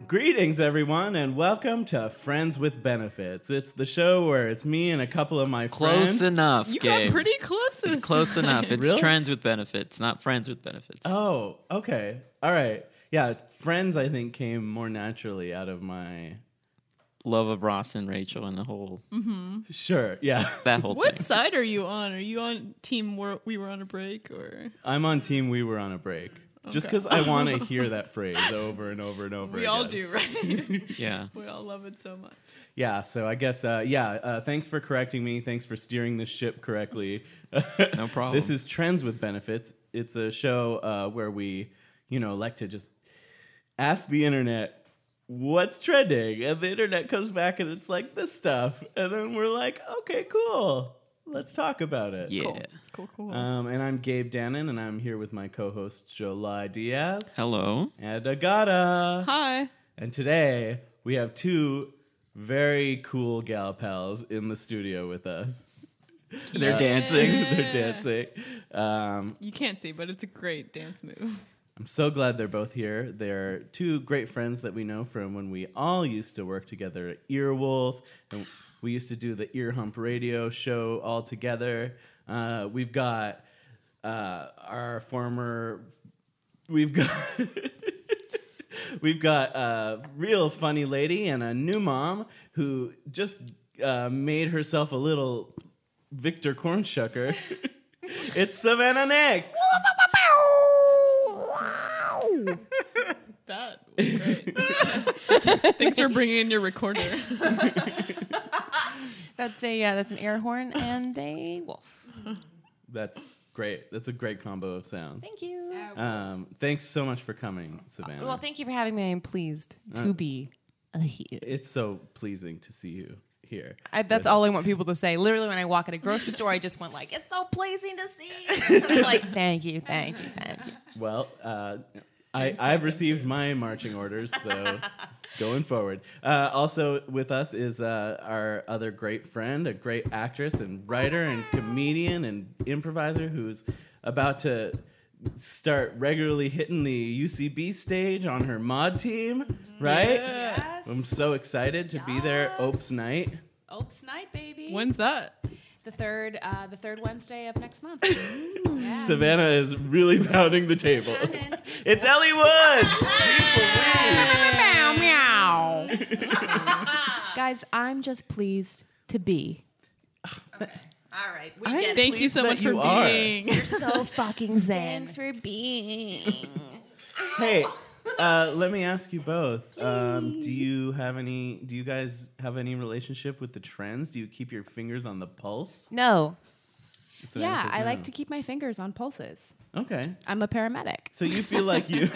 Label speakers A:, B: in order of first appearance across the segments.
A: Greetings, everyone, and welcome to Friends with Benefits. It's the show where it's me and a couple of my friends.
B: Close enough,
C: You
B: Gabe.
C: got pretty close this
B: It's close
C: time.
B: enough. It's
A: Really?
B: Trends with Benefits, not Friends with Benefits.
A: Oh, okay. All right. Yeah, Friends, I think, came more naturally out of my...
B: Love of Ross and Rachel and the whole...
A: Sure, yeah.
B: That whole
C: What
B: thing.
C: side are you on? Are you on team we were on a break or?
A: I'm on team We Were on a Break. Just
C: Okay.
A: because I want to hear that phrase over and over and over
C: We
A: again.
C: all do, right?
B: Yeah.
C: We all love it so much.
A: Yeah, so I guess, thanks for correcting me. Thanks for steering the ship correctly.
B: No problem.
A: This is Trends with Benefits. It's a show where we, like to just ask the internet what's trending, and the internet comes back and it's like this stuff, and then we're like, okay, cool, let's talk about it.
B: Yeah.
C: Cool.
A: And I'm Gabe Dannon, and I'm here with my co-host Jolie Diaz
B: Hello.
A: and Agata.
C: Hi.
A: And today we have two very cool gal pals in the studio with us.
B: They're dancing.
A: They're dancing.
C: You can't see, but it's a great dance move.
A: I'm so glad they're both here. They're two great friends that we know from when we all used to work together at Earwolf. And we used to do the Ear Hump radio show all together. We've got our former... We've got... We've got a real funny lady and a new mom who just made herself a little Victor Cornshucker. It's Savannah Nix.
C: That was great. Thanks for bringing in your recorder.
D: That's an air horn and a wolf.
A: That's great. That's a great combo of sounds.
D: Thank you.
A: Thanks so much for coming, Savannah.
D: Well, thank you for having me. I'm pleased to be here.
A: It's so pleasing to see you here.
D: That's all I want people to say. Literally, when I walk in a grocery store, I just want like, it's so pleasing to see you. And I'm like, thank you.
A: Well, I've received my marching orders, so going forward. Also with us is our other great friend, a great actress and writer and comedian and improviser who's about to start regularly hitting the UCB stage on her mod team, right?
E: Yes.
A: I'm so excited to be there.
E: Yes.
A: Opes night.
E: Opes night, baby.
C: When's that?
E: The third Wednesday of next month. Yeah.
A: Savannah is really pounding the table.
E: Pounding.
A: It's Ellie Woods.
D: Meow.
E: Guys, I'm just pleased to be.
D: All right.
C: Thank you so
A: that
C: much for
A: you are.
C: being.
D: You're so fucking zen.
E: Thanks for being.
A: Hey, let me ask you both. Do you guys have any relationship with the trends? Do you keep your fingers on the pulse?
D: No.
A: Savannah
E: Yeah,
A: says
E: I
A: no.
E: like to keep my fingers on pulses.
A: Okay.
E: I'm a paramedic.
A: So you feel like you...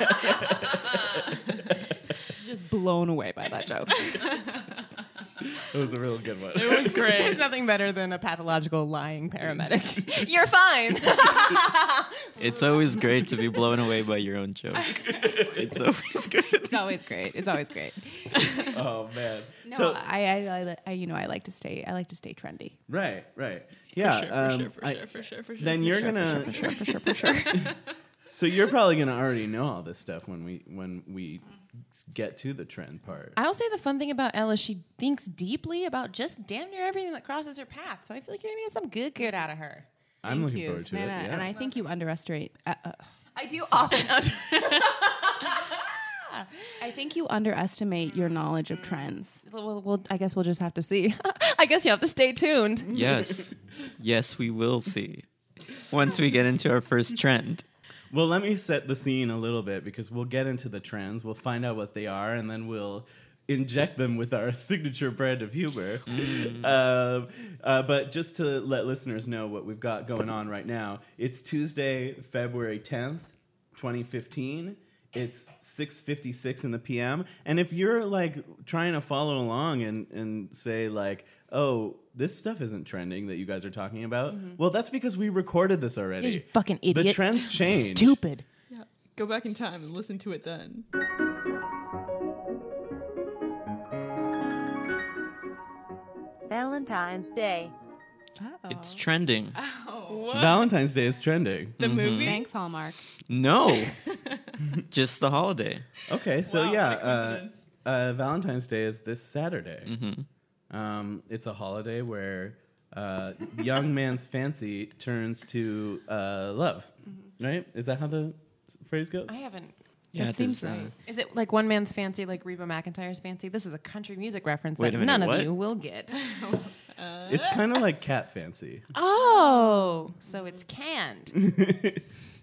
E: Just blown away by that joke.
A: It was a real good one.
C: It was great.
D: There's nothing better than a pathological lying paramedic. You're fine.
B: It's always great to be blown away by your own joke. It's always good.
E: It's always great. It's always great.
A: Oh, man.
E: No,
A: So,
E: I I like to stay trendy.
A: right. Yeah.
C: For sure.
A: Then you're going
E: For
A: to...
E: sure.
A: So you're probably going to already know all this stuff when we get to the trend part.
D: I'll say the fun thing about Elle is she thinks deeply about just damn near everything that crosses her path. So I feel like you're going to get some good out of her.
A: I'm
E: Thank
A: looking
E: you,
A: forward to it.
E: Savannah,
A: Yeah.
E: and I think you underestimate.
D: I do often.
E: I think you underestimate your knowledge of trends.
D: I guess we'll just have to see. I guess you have to stay tuned.
B: Yes. Yes, we will see. Once we get into our first trend.
A: Well, let me set the scene a little bit because we'll get into the trends. We'll find out what they are, and then we'll inject them with our signature brand of humor. But just to let listeners know what we've got going on right now, it's Tuesday, February 10th, 2015. It's 6:56 in the PM. And if you're like trying to follow along and say like, oh, this stuff isn't trending that you guys are talking about, well, that's because we recorded this already.
D: Yeah, you fucking idiot.
A: The trends change.
D: Stupid.
C: Yeah. Go back in time and listen to it then.
F: Valentine's Day.
B: It's trending.
A: Valentine's Day is trending.
C: The movie?
E: Thanks, Hallmark.
B: No. Just the holiday.
A: Okay, so
C: Wow, what a
A: yeah,
C: coincidence.
A: Valentine's Day is this Saturday.
B: Mm-hmm.
A: It's a holiday where young man's fancy turns to love. Right? Is that how the phrase goes?
D: I haven't.
B: Yeah,
E: That
B: it
E: seems
B: is,
E: right.
D: Is it like one man's fancy, like Reba McEntire's fancy? This is a country music reference
B: Wait
D: that
B: a minute,
D: none
B: what?
D: of you will get.
A: It's kind of like cat fancy.
D: Oh, so it's canned.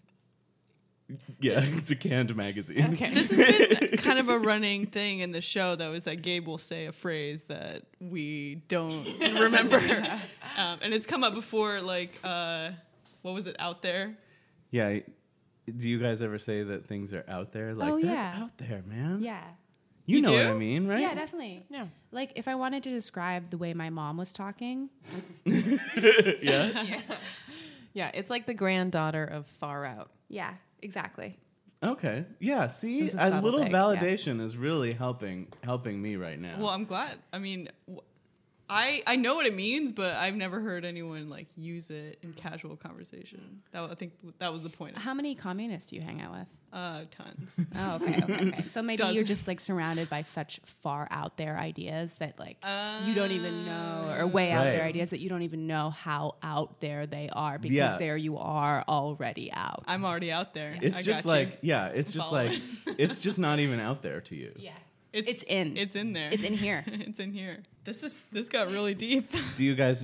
A: Yeah, it's a canned magazine.
D: Okay.
C: This has been kind of a running thing in the show, though, is that Gabe will say a phrase that we don't remember. And it's come up before, like, what was it, out there?
A: Yeah. Do you guys ever say that things are out there? Like,
E: Oh,
A: that's
E: yeah.
A: out there, man.
E: Yeah.
A: You
C: You
A: know what
C: do?
A: I mean, right?
E: Yeah, definitely.
D: Yeah.
E: Like if I wanted to describe the way my mom was talking,
A: Yeah?
D: Yeah, it's like the granddaughter of Far Out.
E: yeah, exactly.
A: Okay. Yeah, see,
D: It's a
A: a
D: subtle
A: little
D: pick, yeah.
A: validation is really helping me right now.
C: Well, I'm glad. I mean, I know what it means, but I've never heard anyone, like, use it in casual conversation. I think that was the point.
E: How many communists do you hang out with?
C: Tons.
E: Oh, okay. So maybe you're
C: Dozens.
E: just like surrounded by such far out there ideas that like you don't even know, or way out there
A: Right.
E: ideas that you don't even know how out there they are because
A: Yeah.
E: there you are already out.
C: I'm already out there.
A: it's
C: I
A: just
C: got you.
A: like, yeah, it's just like, it's just not even out there to you.
E: yeah.
C: It's
E: in.
C: It's in there.
E: It's in here.
C: It's in here. This got really deep.
A: Do you guys,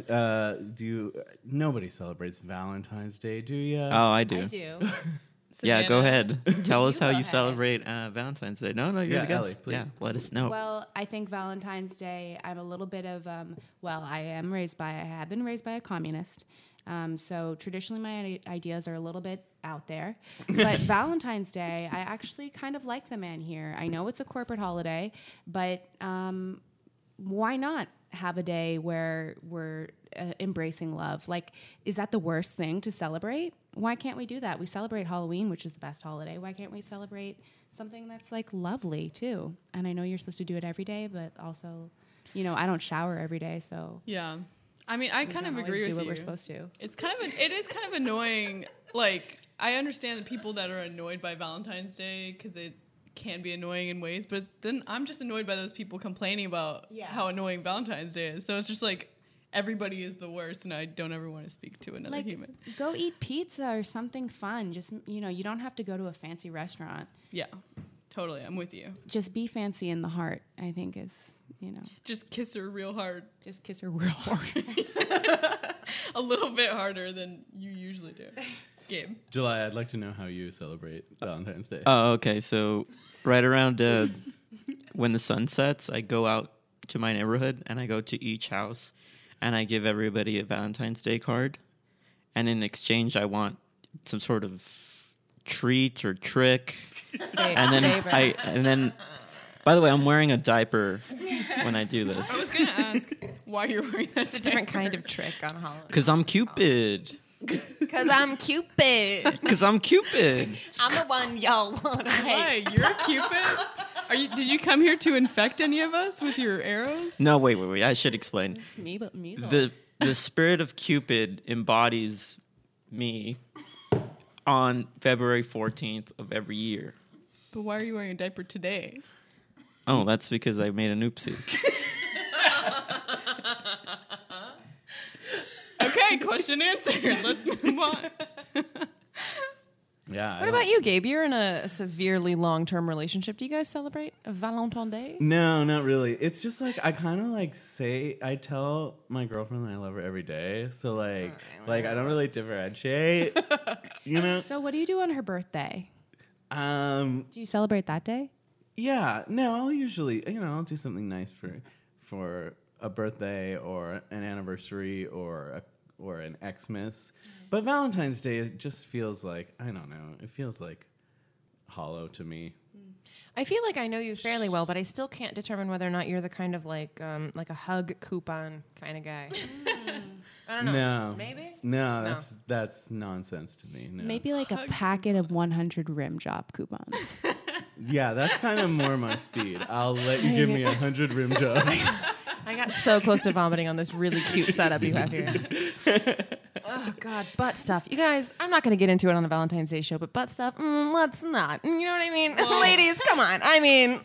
A: nobody celebrates Valentine's Day, do you?
B: Oh, I do.
E: I do.
B: Yeah, go
C: Savannah.
B: ahead. Tell us how
E: go
B: you
E: ahead.
B: celebrate Valentine's Day. No, you're
A: Yeah,
B: the guest.
A: Ellie, please.
B: Yeah, let us know.
E: Well, I think Valentine's Day, I'm a little bit of, I have been raised by a communist. So traditionally my ideas are a little bit out there. But Valentine's Day, I actually kind of like the man here. I know it's a corporate holiday, but why not have a day where we're embracing love? Like, is that the worst thing to celebrate? Why can't we do that? We celebrate Halloween, which is the best holiday. Why can't we celebrate something that's like lovely too? And I know you're supposed to do it every day, but also, I don't shower every day, so
C: Yeah. I mean, I
E: we
C: kind
E: can't
C: of
E: always
C: agree with
E: do
C: you.
E: what we're supposed to.
C: It is kind of annoying. Like, I understand the people that are annoyed by Valentine's Day because it can be annoying in ways, but then I'm just annoyed by those people complaining about how annoying Valentine's Day is. So it's just like everybody is the worst, and I don't ever want to speak to another
E: Like,
C: human.
E: go eat pizza or something fun. Just, you don't have to go to a fancy restaurant.
C: Yeah, totally. I'm with you.
E: Just be fancy in the heart, I think is,
C: Just kiss her real hard,
E: just kiss her real hard.
C: a little bit harder than you usually do. Gabe.
A: July, I'd like to know how you celebrate Valentine's Day.
B: Oh, okay. So right around when the sun sets, I go out to my neighborhood and I go to each house and I give everybody a Valentine's Day card. And in exchange, I want some sort of treat or trick. And then, by the way, I'm wearing a diaper when I do
C: I
B: this
C: was gonna ask why you're wearing that.
D: It's a different kind of trick on Halloween.
B: because I'm Cupid.
D: Because I'm Cupid.
B: Because I'm Cupid.
D: I'm the one y'all want to
C: Why? You're a Cupid? Did you come here to infect any of us with your arrows?
B: No, wait. I should explain.
E: It's me, but measles.
B: The spirit of Cupid embodies me on February 14th of every year.
C: But why are you wearing a diaper today?
B: Oh, that's because I made an oopsie.
C: Okay, question answered. Let's move on.
A: Yeah.
D: What about you, Gabe? You're in a severely long-term relationship. Do you guys celebrate Valentine's Day?
A: No, not really. It's just like I kind of like I tell my girlfriend that I love her every day. So like I don't really differentiate,
E: So what do you do on her birthday?
A: Um,
E: Do you celebrate that day?
A: yeah, no, I'll usually, I'll do something nice for a birthday or an anniversary or an Xmas. But Valentine's Day, it just feels like, I don't know, it feels like hollow to me.
D: I feel like I know you fairly well, but I still can't determine whether or not you're the kind of like a hug coupon kind of guy. I don't know.
A: No.
D: Maybe?
A: No, that's nonsense to me. No.
E: Maybe like a packet of 100 rim job coupons.
A: Yeah, that's kind of more my speed. I'll let you give me 100 rim jobs.
D: I got so close to vomiting on this really cute setup you have here. Oh God, butt stuff. You guys, I'm not going to get into it on the Valentine's Day show, but butt stuff, let's not. You know what I mean? Ladies, come on. I mean,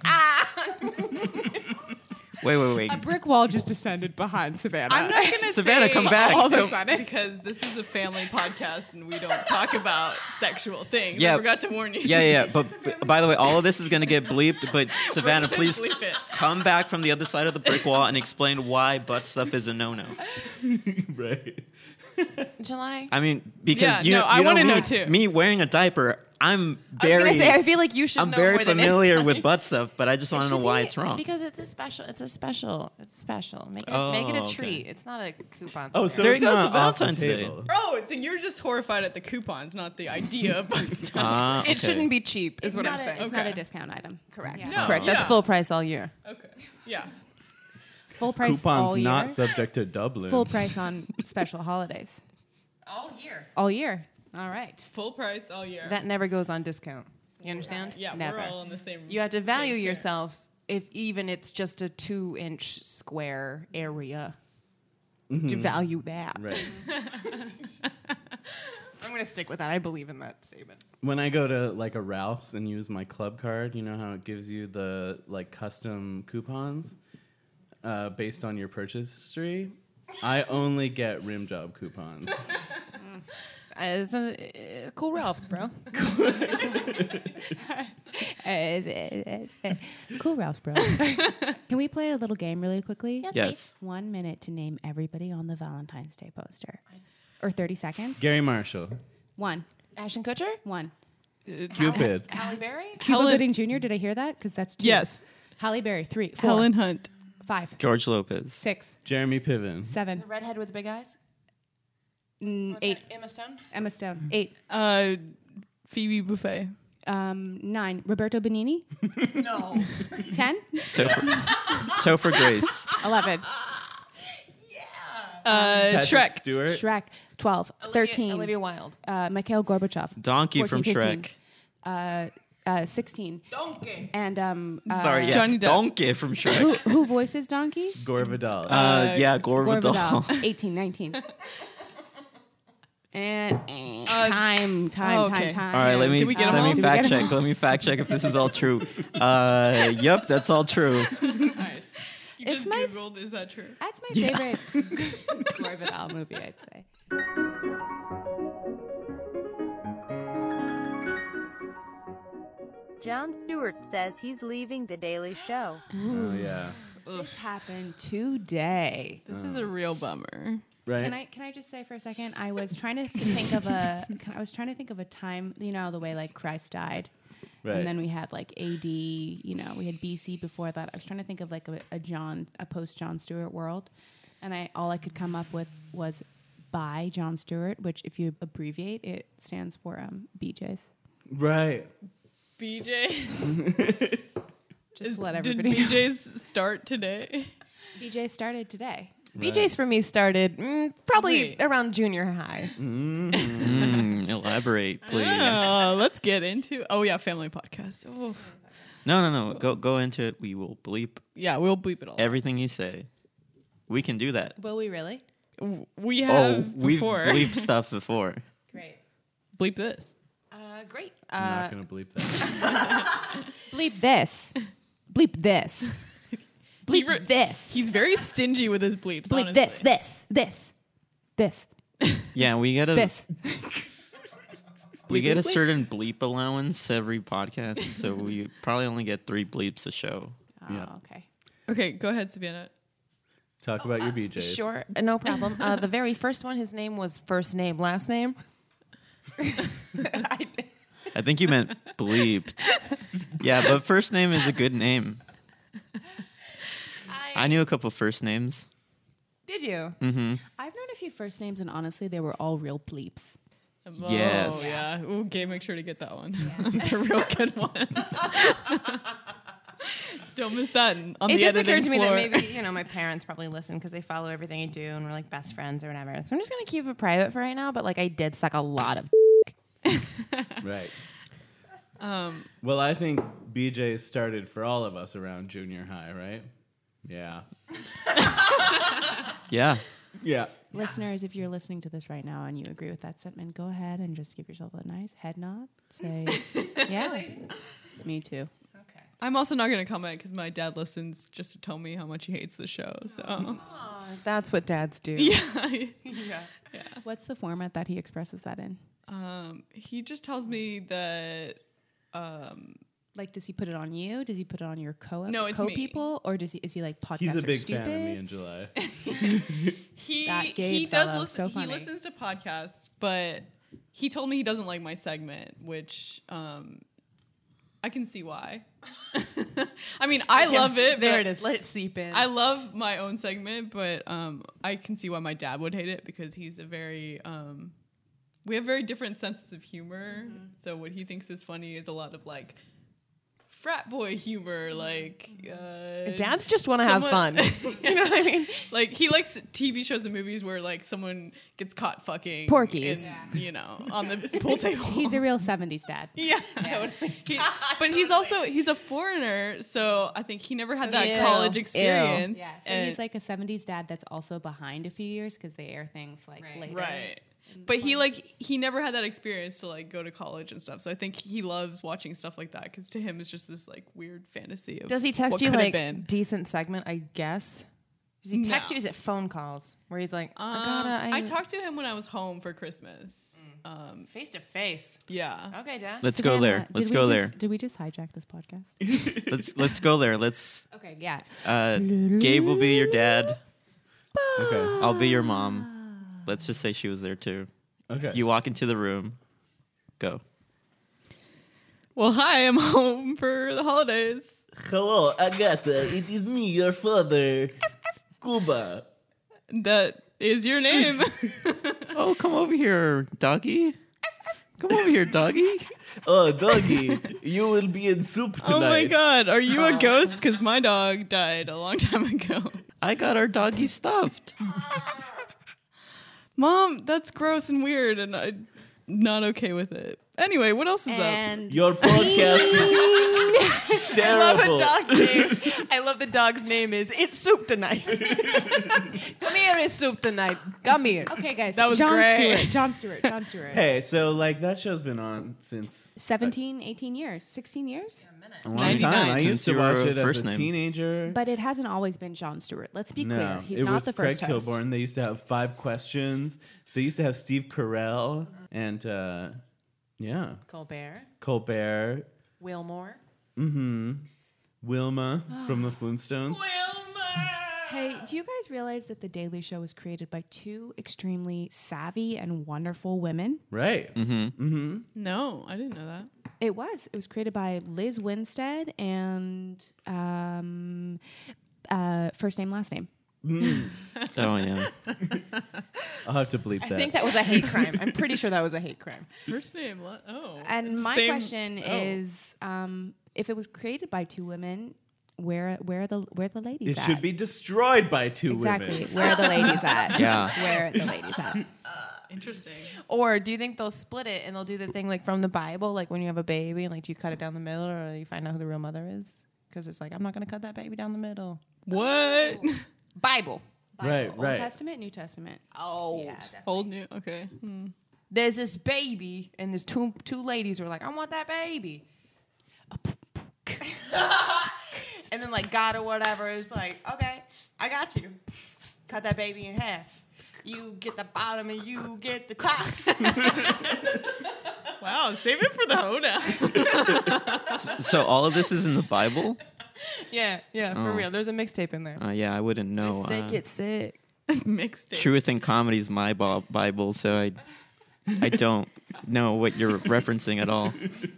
B: Wait.
E: A brick wall just descended behind Savannah.
C: I'm not gonna
B: Savannah,
C: say
B: come back.
E: all of a
B: Come-
E: sudden.
C: because this is a family podcast and we don't talk about sexual things.
B: Yeah.
C: I forgot to warn you.
B: Yeah. But by the way, all of this is going to get bleeped. But Savannah, please
C: Bleep it.
B: come back from the other side of the brick wall and explain why butt stuff is a no-no.
A: Right.
D: July.
B: I mean, because
C: Yeah,
B: you
C: no,
B: know,
C: I
B: you
C: wanna
B: me,
C: know too.
B: Me wearing a diaper, I'm
D: I was
B: very.
D: going to say, I feel like you should
B: I'm
D: know
B: very
D: more than
B: familiar
D: anybody.
B: with butt stuff, but I just want to know
D: should
B: why
D: be-
B: it's wrong.
D: Because it's special. Make it a
B: Oh, okay.
D: treat. It's not a coupon.
A: Oh,
D: store.
A: so
B: There
A: it's
B: you go,
A: not
B: so
A: off the
B: Valentine's Day.
A: table.
C: Oh, so you're just horrified at the coupons, not the idea of butt stuff.
B: Ah,
D: It
B: okay.
D: shouldn't be cheap, is
E: It's
D: what I'm
E: not
D: saying.
E: It's not a
C: Okay.
E: discount item.
D: Correct.
E: Yeah.
C: No,
D: Correct. That's
C: yeah.
D: full price all year.
C: Okay. Yeah.
E: Full price
A: Coupons
E: all year.
A: not subject to Dublin.
E: Full price on special holidays.
D: All year.
E: All year. All right.
C: Full price all year.
D: That never goes on discount. You understand?
C: yeah,
D: never.
C: we're all on the same.
D: You have to value
C: page here.
D: yourself if even it's just a 2-inch square area. To value that.
A: Right.
D: I'm going to stick with that. I believe in that statement.
A: When I go to like a Ralph's and use my club card, you know how it gives you the like custom coupons based on your purchase history? I only get rim job coupons.
D: It's a cool Ralph's, bro.
E: Cool, Ralph's bro. Can we play a little game really quickly?
B: Yes.
E: 1 minute to name everybody on the Valentine's Day poster. Or 30 seconds.
A: Gary Marshall,
E: One.
D: Ashton Kutcher?
E: One.
A: Cupid,
D: Halle Berry?
E: Cuba
C: Helen-
E: Gooding Jr., did I hear that? Because that's two.
C: Yes.
E: Halle Berry, 3. 4.
C: Helen Hunt.
E: 5.
B: George Lopez.
E: 6.
A: Jeremy Piven,
E: 7.
D: The redhead with the big eyes?
E: 8.
D: Emma Stone?
E: Emma Stone. 8.
C: Phoebe Buffet.
E: 9. Roberto Benigni.
D: No.
E: 10.
B: Topher Grace.
E: 11.
A: Patrick
C: Shrek.
A: Stewart,
E: Shrek. 12. 13.
D: Olivia Wilde.
E: Mikhail Gorbachev.
B: Donkey from
E: 14,
B: Shrek.
E: 16.
D: Donkey.
E: And
B: Sorry, yeah.
C: Johnny Depp.
B: Donkey from Shrek.
E: who voices Donkey?
A: Gore Vidal.
B: Yeah, Gore Vidal.
E: Vidal. 18, 19. And time.
C: okay.
E: Time.
B: All right, let me
C: Did we get 'em all?
B: let me
E: Did we
B: fact
E: get 'em
B: check.
E: all?
B: Let me fact check if this is all true. Yep, that's all true.
C: Nice. You
E: It's
C: just
E: my-
C: Googled, is that true?
E: That's my favorite Gore Vidal movie, I'd say.
F: Jon Stewart says he's leaving The Daily Show.
A: Oh yeah,
E: This happened today.
C: This is a real bummer.
A: right.
E: Can I just say for a second? I was trying to think of a time. You know the way like Christ died,
A: Right.
E: and then we had like AD. You know we had BC before that. I was trying to think of like a post Jon Stewart world, and all I could come up with was by Jon Stewart, which if you abbreviate, it stands for BJ's.
A: Right.
C: BJ's.
E: Just to let
C: Did
E: everybody know.
C: BJ's start today?
E: BJ started today.
D: BJ's for me started probably
C: Wait.
D: around junior high.
B: Elaborate, please.
C: Let's get into. Oh yeah, family podcast. Oh
B: No. Go into it. We will bleep
C: yeah, we'll bleep it all.
B: everything you say. We can do that.
E: Will we really?
C: We have
B: Oh, we've
C: before.
B: bleeped stuff before.
E: Great.
C: bleep this.
D: Great.
A: I'm not gonna bleep that.
E: Bleep this. Bleep this. Bleep this.
C: He's very stingy with his bleeps.
E: Bleep
C: honestly.
E: this.
B: Yeah, we get a
E: This.
B: we get a certain bleep allowance every podcast, so we probably only get 3 bleeps a show.
E: Oh,
A: Yeah.
E: okay.
C: Okay, go ahead, Savannah.
A: Talk about your BJ's.
D: Sure, no problem. The very first one, his name was first name, last name.
B: I think you meant bleeped. Yeah, but first name is a good name. I knew a couple first names.
D: Did you?
B: Mm-hmm.
E: I've known a few first names, and honestly, they were all real bleeps.
B: Yes.
C: Oh yeah. Okay, make sure to get that one. It's a real good one. Don't miss that on
D: It
C: the
D: just
C: editing
D: occurred to me that
C: floor.
D: maybe, my parents probably listen because they follow everything I do and we're like best friends or whatever. So I'm just going to keep it private for right now, but like I did suck a lot of
A: Right. Well, I think BJ started for all of us around junior high, right? Yeah.
B: Yeah.
A: Yeah.
E: Listeners, if you're listening to this right now and you agree with that sentiment, go ahead and just give yourself a nice head nod. Say, yeah, me too.
D: Okay.
C: I'm also not going to comment because my dad listens just to tell me how much he hates the show. So
D: That's what dads do.
C: yeah,
D: Yeah.
E: What's the format that he expresses that in?
C: he just tells me that.
E: Like, does he put it on you? Does he put it on your
C: No, it's me.
E: co-people? Or is he like, podcasts
A: He's a big
E: are stupid?
A: fan of me in July.
E: That Gabe
C: he does
E: fellow,
C: listen.
E: so
C: He
E: funny.
C: listens to podcasts, but he told me he doesn't like my segment, which I can see why. I mean, I love it.
D: There
C: but
D: it is. Let it seep in.
C: I love my own segment, but I can see why my dad would hate it because he's a very we have very different senses of humor. So what he thinks is funny is a lot of like frat boy humor, like
D: Dads just want to have fun. You know what I mean?
C: like he likes TV shows and movies where like someone gets caught fucking
D: Porkies.
C: you know, on the pool table.
E: He's a real 70s dad.
C: yeah, totally. But he's a foreigner, so I think he never had that
D: Ew.
C: college
D: Ew.
C: experience.
E: Yeah, so
C: and-
E: he's like a 70s dad that's also behind a few years because they air things like later.
C: right. But he never had that experience to like go to college and stuff. So I think he loves watching stuff like that because to him it's just this like weird fantasy of
D: Does he text
C: what
D: you
C: could have
D: like
C: been.
D: decent segment? I guess. Does he text
C: No.
D: you? Is it phone calls where he's like,
C: I talked to him when I was home for Christmas.
D: face to face?
C: Yeah.
D: Okay, Dad.
B: Let's go there. Let's go there.
E: Did we just hijack this podcast?
B: Let's go there. Let's.
E: Okay, yeah.
B: Gabe will be your dad.
A: Okay.
B: I'll be your mom. Let's just say she was there too.
A: Okay.
B: You walk into the room. Go.
C: Well, hi, I'm home for the holidays.
A: Hello, Agatha. It is me, your father. Cuba.
C: That is your name.
B: Oh, come over here, doggy. Come over here, doggy.
A: Oh, doggy. You will be in soup tonight.
C: Oh my god, are you a ghost? Because my dog died a long time ago.
B: I got our doggy stuffed.
C: Mom, that's gross and weird, and I'm not okay with it. Anyway, what else is up?
E: And
A: Your podcast is terrible.
D: I love the dog's name is It's Soup Tonight. Come here, It's Soup Tonight. Come here.
E: okay, guys.
C: That was
E: Jon
C: great.
E: Stewart. Jon Stewart.
A: Hey, so like that show's been on since
E: 17, 18 years, 16 years?
A: a long
C: 99.
A: time. I
B: Since
A: used to
B: you
A: watch
B: were
A: it as
B: first
A: a
B: name.
A: teenager.
E: But it hasn't always been Jon Stewart. Let's be clear. He's
A: it
E: not
A: was
E: the first
A: Craig
E: host.
A: Kilborn. They used to have 5 questions. They used to have Steve Carell and Colbert.
D: Wilmore.
A: Wilma from the Flintstones.
E: Hey, do you guys realize that The Daily Show was created by 2 extremely savvy and wonderful women?
A: Right.
C: No, I didn't know that.
E: It was. It was created by Liz Winstead and first name, last name.
B: Oh yeah.
A: I'll have to bleep
D: I
A: that.
D: think that was a hate crime. I'm pretty sure that was a hate crime.
C: First name,
E: And my
C: Same-
E: question is, if it was created by 2 women, where are the ladies
A: it
E: at?
A: should be destroyed by 2
E: exactly.
A: women.
E: Where are the ladies at?
B: Yeah.
E: Where are the ladies at?
C: Interesting.
D: Or do you think they'll split it and they'll do the thing like from the Bible, like when you have a baby and like do you cut it down the middle or you find out who the real mother is? Because it's like, I'm not going to cut that baby down the middle.
C: What?
D: Bible.
A: Right,
E: Old
A: right.
E: Testament, New Testament.
D: Old.
E: Yeah.
C: Old new. Okay.
D: There's this baby and there's two ladies who are like, I want that baby. And then like God or whatever is like, okay, I got you. Cut that baby in half. You get the bottom and you get the top.
C: Wow, save it for the hoedown.
B: So all of this is in the Bible?
D: yeah, for
B: Oh.
D: real. There's a mixtape in there.
B: Yeah, I wouldn't know.
D: It's sick.
C: Mixed it.
B: Truth and Comedy is my Bible, so I don't know what you're referencing at all.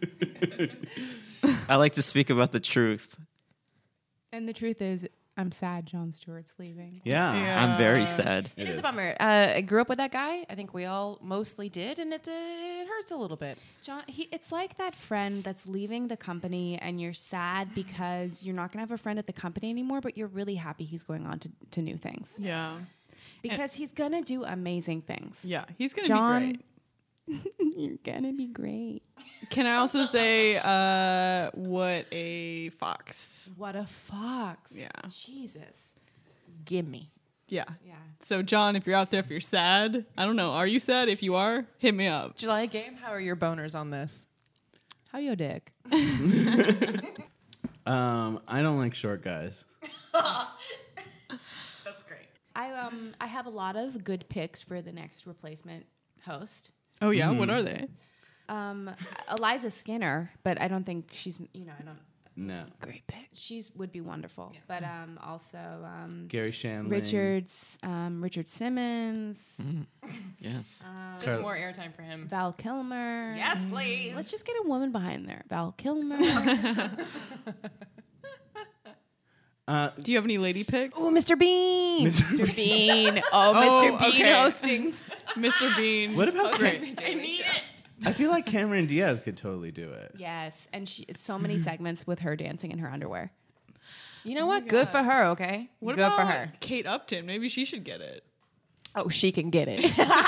B: I like to speak about the truth.
E: And the truth is, I'm sad Jon Stewart's leaving.
A: Yeah.
B: I'm very sad.
D: It is a bummer. I grew up with that guy. I think we all mostly did, and it hurts a little bit.
E: It's like that friend that's leaving the company and you're sad because you're not going to have a friend at the company anymore, but you're really happy he's going on to new things.
C: Yeah.
E: Because he's going to do amazing things.
C: Yeah. He's gonna
E: John,
C: be great.
E: You're going to be great.
C: Can I also say what a fox?
E: What a fox.
C: Yeah.
D: Jesus. Gimme.
C: Yeah.
E: Yeah.
C: So, John, if you're out there, if you're sad, I don't know. Are you sad? If you are, hit me up.
D: July game, how are your boners on this?
E: How your dick?
A: I don't like short guys.
D: That's great.
E: I have a lot of good picks for the next replacement host.
C: Oh, yeah? What are they?
E: Eliza Skinner, but I don't think she's, I don't.
A: No.
E: Great pick. She's would be wonderful. But also
A: Gary Shandling.
E: Richard Simmons,
B: Yes.
D: Just more airtime for him.
E: Val Kilmer.
D: Yes, please.
E: Let's just get a woman behind there. Val Kilmer.
C: Do you have any lady picks?
D: Oh, Mr. Bean.
E: Mr. Bean. Oh, Mr. Bean
C: okay.
E: hosting.
C: Mr. Bean.
A: What about
C: Great.
D: I need it.
A: I feel like Cameron Diaz could totally do it.
E: Yes, and it's so many segments with her dancing in her underwear.
D: You know what? Good for her, okay?
C: What
D: Good
C: about
D: for her.
C: Kate Upton? Maybe she should get it.
D: Oh, she can get it.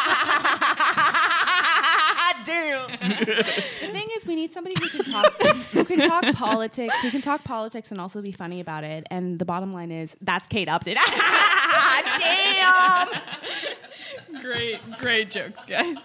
D: Damn.
E: The thing is, we need somebody who can talk politics, who can talk politics and also be funny about it. And the bottom line is, that's Kate Upton.
D: Damn.
C: Great jokes, guys.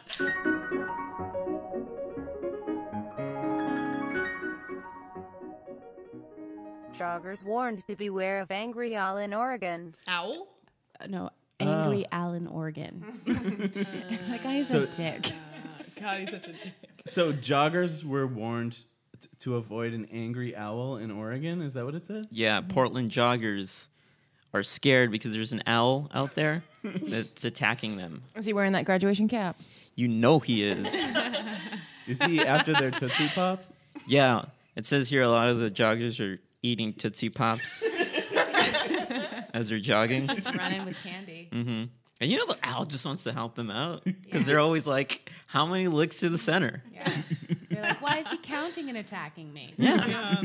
F: Joggers warned to beware of angry owl in Oregon.
C: Owl?
E: No, Angry Alan Organ.
D: That guy is a dick.
C: God, he's such a dick.
A: So joggers were warned to avoid an angry owl in Oregon. Is that what it said?
B: Yeah, Portland joggers are scared because there's an owl out there that's attacking them.
D: Is he wearing that graduation cap?
B: You know he is.
A: Is he after their Tootsie Pops?
B: Yeah, it says here a lot of the joggers are eating Tootsie Pops as they're jogging.
E: Just running with candy.
B: Mm-hmm. And the owl just wants to help them out because they're always like, how many licks to the center?
E: Yeah. They're like, why is he counting and attacking me?
B: Yeah.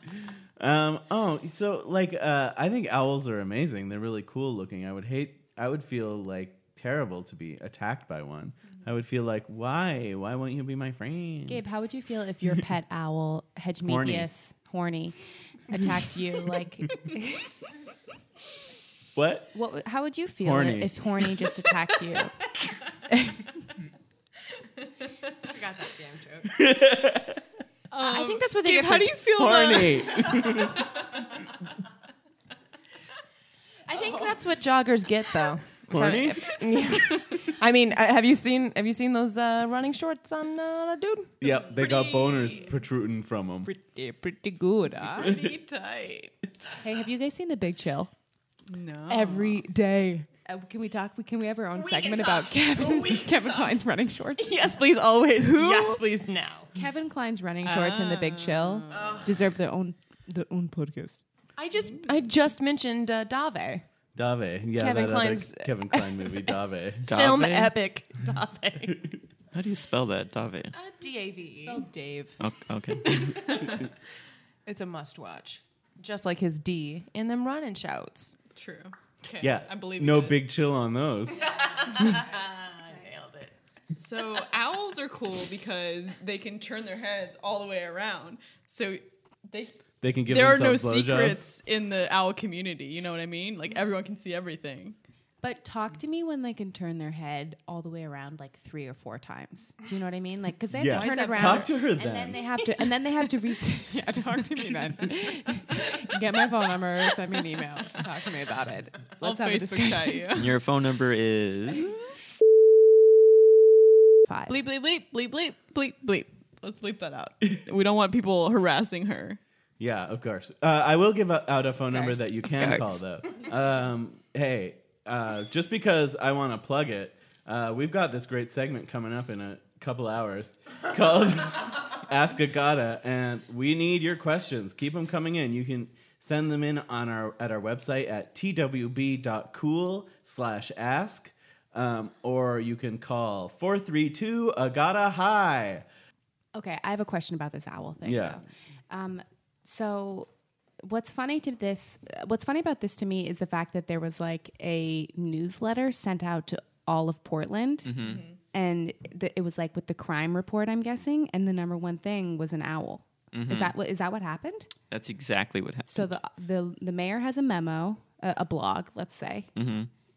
A: I think owls are amazing. They're really cool looking. I would feel like terrible to be attacked by one. I would feel like, why won't you be my friend?
E: Gabe, how would you feel if your pet owl, Hedgemepius horny, attacked you? Like,
A: What?
E: how would you feel
A: Horny.
E: if horny just attacked you?
D: I forgot that damn joke. I think that's what they
C: Gabe,
D: get
C: how
D: for-
C: do you feel
A: Horny.
D: I think that's what joggers get, though.
A: Horny?
D: Yeah. I mean, have you seen those running shorts on a dude?
A: Yep, they got boners protruding from them.
E: Pretty good, huh?
C: pretty tight?
E: Hey, have you guys seen The Big Chill?
C: No.
D: Every day.
E: Can we talk? Can we have our own segment about Kevin Klein's running shorts?
D: Yes, please, always. Yes, please, now.
E: Kevin Klein's running shorts and The Big Chill deserve their own podcast.
D: I just mentioned Dave.
A: Dave. Yeah,
D: Kevin
A: that
D: Kline's-
A: other Kevin Kline movie, Dave.
D: Film
B: Dave?
D: epic Dave.
B: How do you spell that, Dave?
D: D-A-V.
E: Spelled Dave.
B: Okay.
D: It's a must-watch. Just like his D in them running shouts.
C: True. Okay.
A: Yeah,
C: I believe
A: no
C: you guys.
A: big chill on those.
D: Nailed it.
C: So owls are cool because they can turn their heads all the way around. So
A: They can give
C: there are no
A: themselves blowjobs.
C: secrets in the owl community. You know what I mean? Like everyone can see everything.
E: But talk to me when they can turn their head all the way around like 3 or 4 times. Do you know what I mean? Like because they have
A: Yeah.
E: to turn it around.
A: Talk to her
E: and
A: then.
E: then they have to. And then they have to. Yeah, talk to me then. Get my phone number. Send me an email. Talk to me about it. Let's
C: I'll
E: have a
C: Facebook
E: discussion.
C: chat you.
B: And your phone number is
E: 5.
C: Bleep, bleep, bleep, bleep, bleep, bleep, bleep. Let's bleep that out. We don't want people harassing her.
A: Yeah, of course. I will give out a phone number
E: course.
A: that you can call, though. Hey, just because I want to plug it, we've got this great segment coming up in a couple hours called Ask Agata, and we need your questions. Keep them coming in. You can send them in on at our website at twb.cool/ask, or you can call 432-AGATA-HI.
E: Okay, I have a question about this owl thing.
A: Yeah.
E: though. So what's funny about this to me is the fact that there was like a newsletter sent out to all of Portland, and it was like with the crime report, I'm guessing, and the number one thing was an owl. Is that what happened?
B: That's exactly what happened.
E: So the mayor has a memo, a blog, let's say,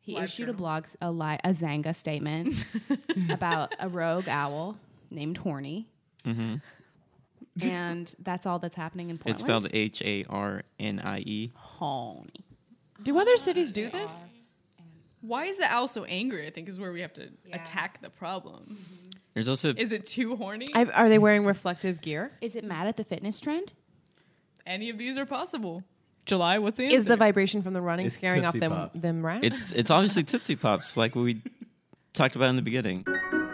E: He
C: Live
E: issued
C: journal.
E: a Zanga statement about a rogue owl named Horny.
B: Mm-hmm.
E: And that's all that's happening in Portland.
B: It's spelled Harnie.
E: Horny.
D: Do other cities do this?
C: Why is the owl so angry? I think is where we have to attack the problem.
B: There's also
C: Is it too horny?
D: Are they wearing reflective gear?
E: Is it mad at the fitness trend?
C: Any of these are possible. July, what's the answer?
D: Is the vibration from the running
A: It's
D: scaring off
A: Tootsie Pops.
D: them rats?
B: it's obviously Tootsie Pops, like we talked about in the beginning.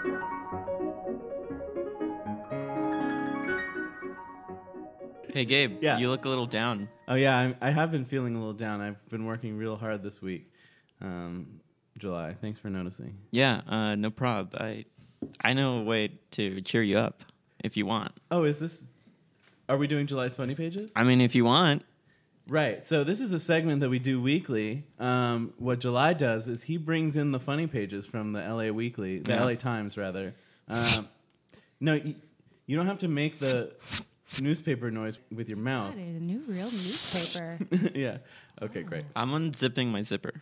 B: Hey Gabe,
A: Yeah.
B: you look a little down.
A: Oh yeah, I have been feeling a little down. I've been working real hard this week. July, thanks for noticing.
B: Yeah, no prob. I know a way to cheer you up if you want.
A: Oh, are we doing July's Funny Pages?
B: I mean, if you want.
A: Right. So this is a segment that we do weekly. What July does is he brings in the funny pages from the LA Weekly, the
B: Yeah.
A: LA Times rather. No, you don't have to make the newspaper noise with your mouth.
E: That is a new real newspaper.
A: Yeah. Okay, great.
B: I'm unzipping my zipper.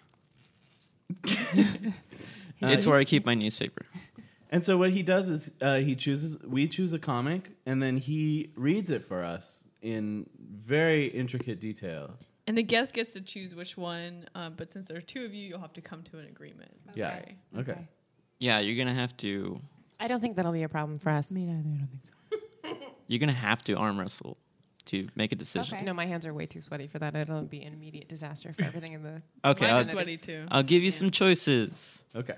B: It's where I keep my newspaper.
A: And so what he does is we choose a comic, and then he reads it for us in very intricate detail.
C: And the guest gets to choose which one, but since there are two of you, you'll have to come to an agreement.
A: Yeah.
C: Sorry.
A: Okay.
B: Yeah, you're gonna have to.
D: I don't think that'll be a problem for us.
E: Me neither. I don't think so.
B: You're gonna have to arm wrestle to make a decision.
E: Okay.
D: No, my hands are way too sweaty for that. It'll be an immediate disaster for everything in the.
B: Okay,
C: Mine
B: I'll,
C: are sweaty too.
B: I'll give you some choices.
A: Okay.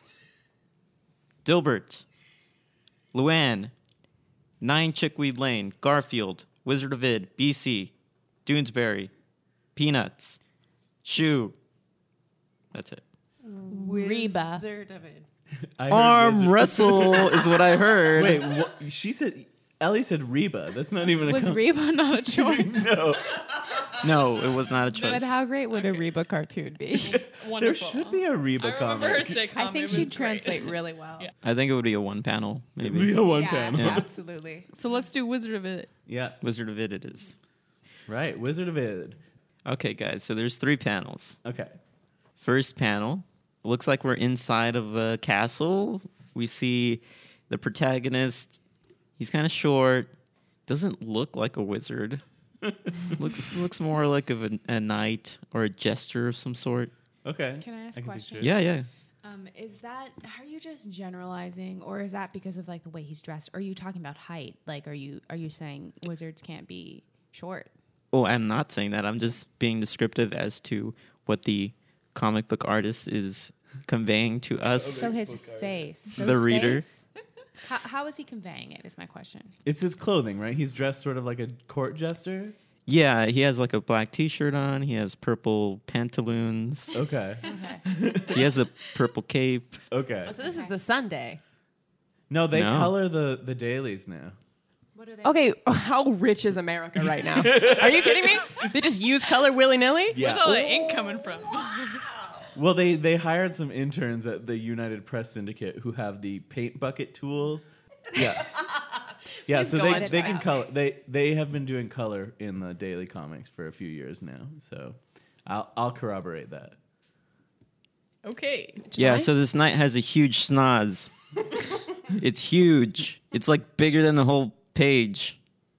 B: Dilbert, Luann, 9 Chickweed Lane, Garfield, Wizard of Id, BC, Doonesbury, Peanuts, Shoe. That's it.
E: Reba.
A: I heard
B: Arm
A: Wizard-
B: wrestle is what I heard.
A: Wait, what? She said. Ellie said Reba. That's not even a
E: Was Reba not a choice?
A: No.
B: No, it was not a choice.
E: But how great would a Reba cartoon be?
A: There
C: Wonderful.
A: should be a Reba
C: I remember her
A: comic.
C: sitcom.
E: I think
C: It
E: she'd
C: was great.
E: translate really well.
C: Yeah.
B: I think it would be a one panel, maybe.
A: Be a one
E: Yeah,
A: panel.
B: Yeah.
E: absolutely.
C: So let's do Wizard of It.
A: Yeah.
B: Wizard of Id it is.
A: Right. Wizard of Id.
B: Okay, guys, so there's 3 panels.
A: Okay.
B: First panel looks like we're inside of a castle. We see the protagonist. He's kind of short. Doesn't look like a wizard. looks more like a knight or a jester of some sort.
A: Okay.
E: Can I ask a
A: can
E: question?
A: picture it.
B: Yeah, yeah.
E: Is that, are you just generalizing, or is that because of like the way he's dressed? Or are you talking about height? Like, are you saying wizards can't be short?
B: Oh, I'm not saying that. I'm just being descriptive as to what the comic book artist is conveying to us.
E: So his face, so
B: The
E: his
B: reader.
E: face? How is he conveying it? Is my question.
A: It's his clothing, right? He's dressed sort of like a court jester.
B: Yeah, he has like a black T-shirt on. He has purple pantaloons.
A: Okay.
E: Okay.
B: He has a purple cape.
A: Okay.
D: So this is the Sunday.
A: No, they
B: No.
A: color the dailies now.
E: What are they?
D: Okay, how rich is America right now? Are you kidding me? They just use color willy nilly?
A: Yeah.
C: Where's all the ink coming from?
A: Well, they hired some interns at the United Press Syndicate who have the paint bucket tool. Yeah. Yeah,
D: Please
A: so
D: go on.
A: they can color. They have been doing color in the daily comics for a few years now. So I'll corroborate that.
C: Okay.
B: Yeah, so this knight has a huge schnoz. It's huge. It's like bigger than the whole page.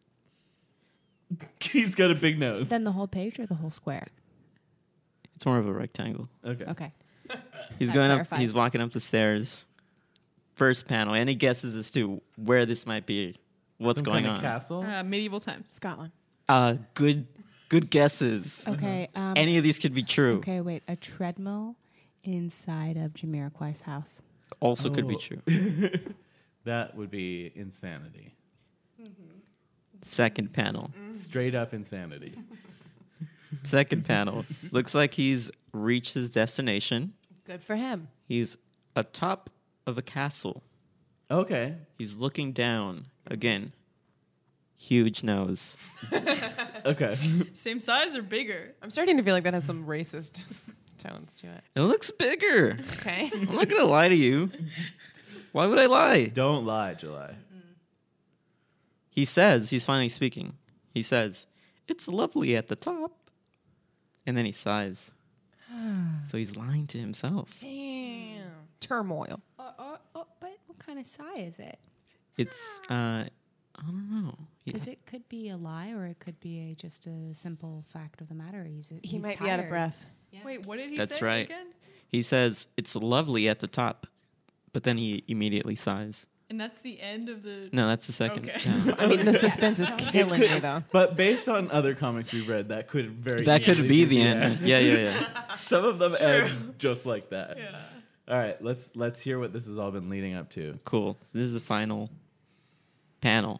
A: He's got a big nose.
E: Then the whole page or the whole square?
B: It's more of a rectangle.
A: Okay.
E: Okay.
B: He's
E: That
B: going up.
E: clarifies.
B: He's walking up the stairs. First panel. Any guesses as to where this might be? What's
A: Some
B: going
A: kind of
B: on?
A: castle.
C: Medieval times.
D: Scotland.
B: Good guesses.
E: Okay.
B: Any of these could be true.
E: Okay, wait. A treadmill inside of Jamiroquai's house.
B: Also could be
A: Oh.
B: true.
A: That would be insanity.
B: Second panel.
A: Straight up insanity.
B: Second panel. Looks like he's reached his destination.
D: Good for him.
B: He's atop of a castle.
A: Okay.
B: He's looking down. Again, huge nose.
A: Okay.
C: Same size or bigger?
D: I'm starting to feel like that has some racist tones to it.
B: It looks bigger.
D: Okay.
B: I'm not going to lie to you. Why would I lie?
A: Don't lie, July.
B: He says, he's finally speaking. He says, "It's lovely at the top." And then he sighs. So he's lying to himself.
D: Damn. Turmoil.
E: But what kind of sigh is it?
B: It's I don't know.
E: Because it could be a lie, or it could be just a simple fact of the matter.
D: He might
E: tired.
D: be out of breath.
C: Wait, what did he
B: That's
C: say
B: right.
C: again?
B: He says it's lovely at the top, but then he immediately sighs.
C: And that's the end of the.
B: No, that's the second.
C: Okay.
B: Yeah.
D: I mean, the suspense is killing me, though.
A: But based on other comics we've read, that could very
B: That could
A: easily
B: be the end. Yeah.
A: Some of them end just like that.
C: Yeah.
A: All right, let's hear what this has all been leading up to.
B: Cool. This is the final panel.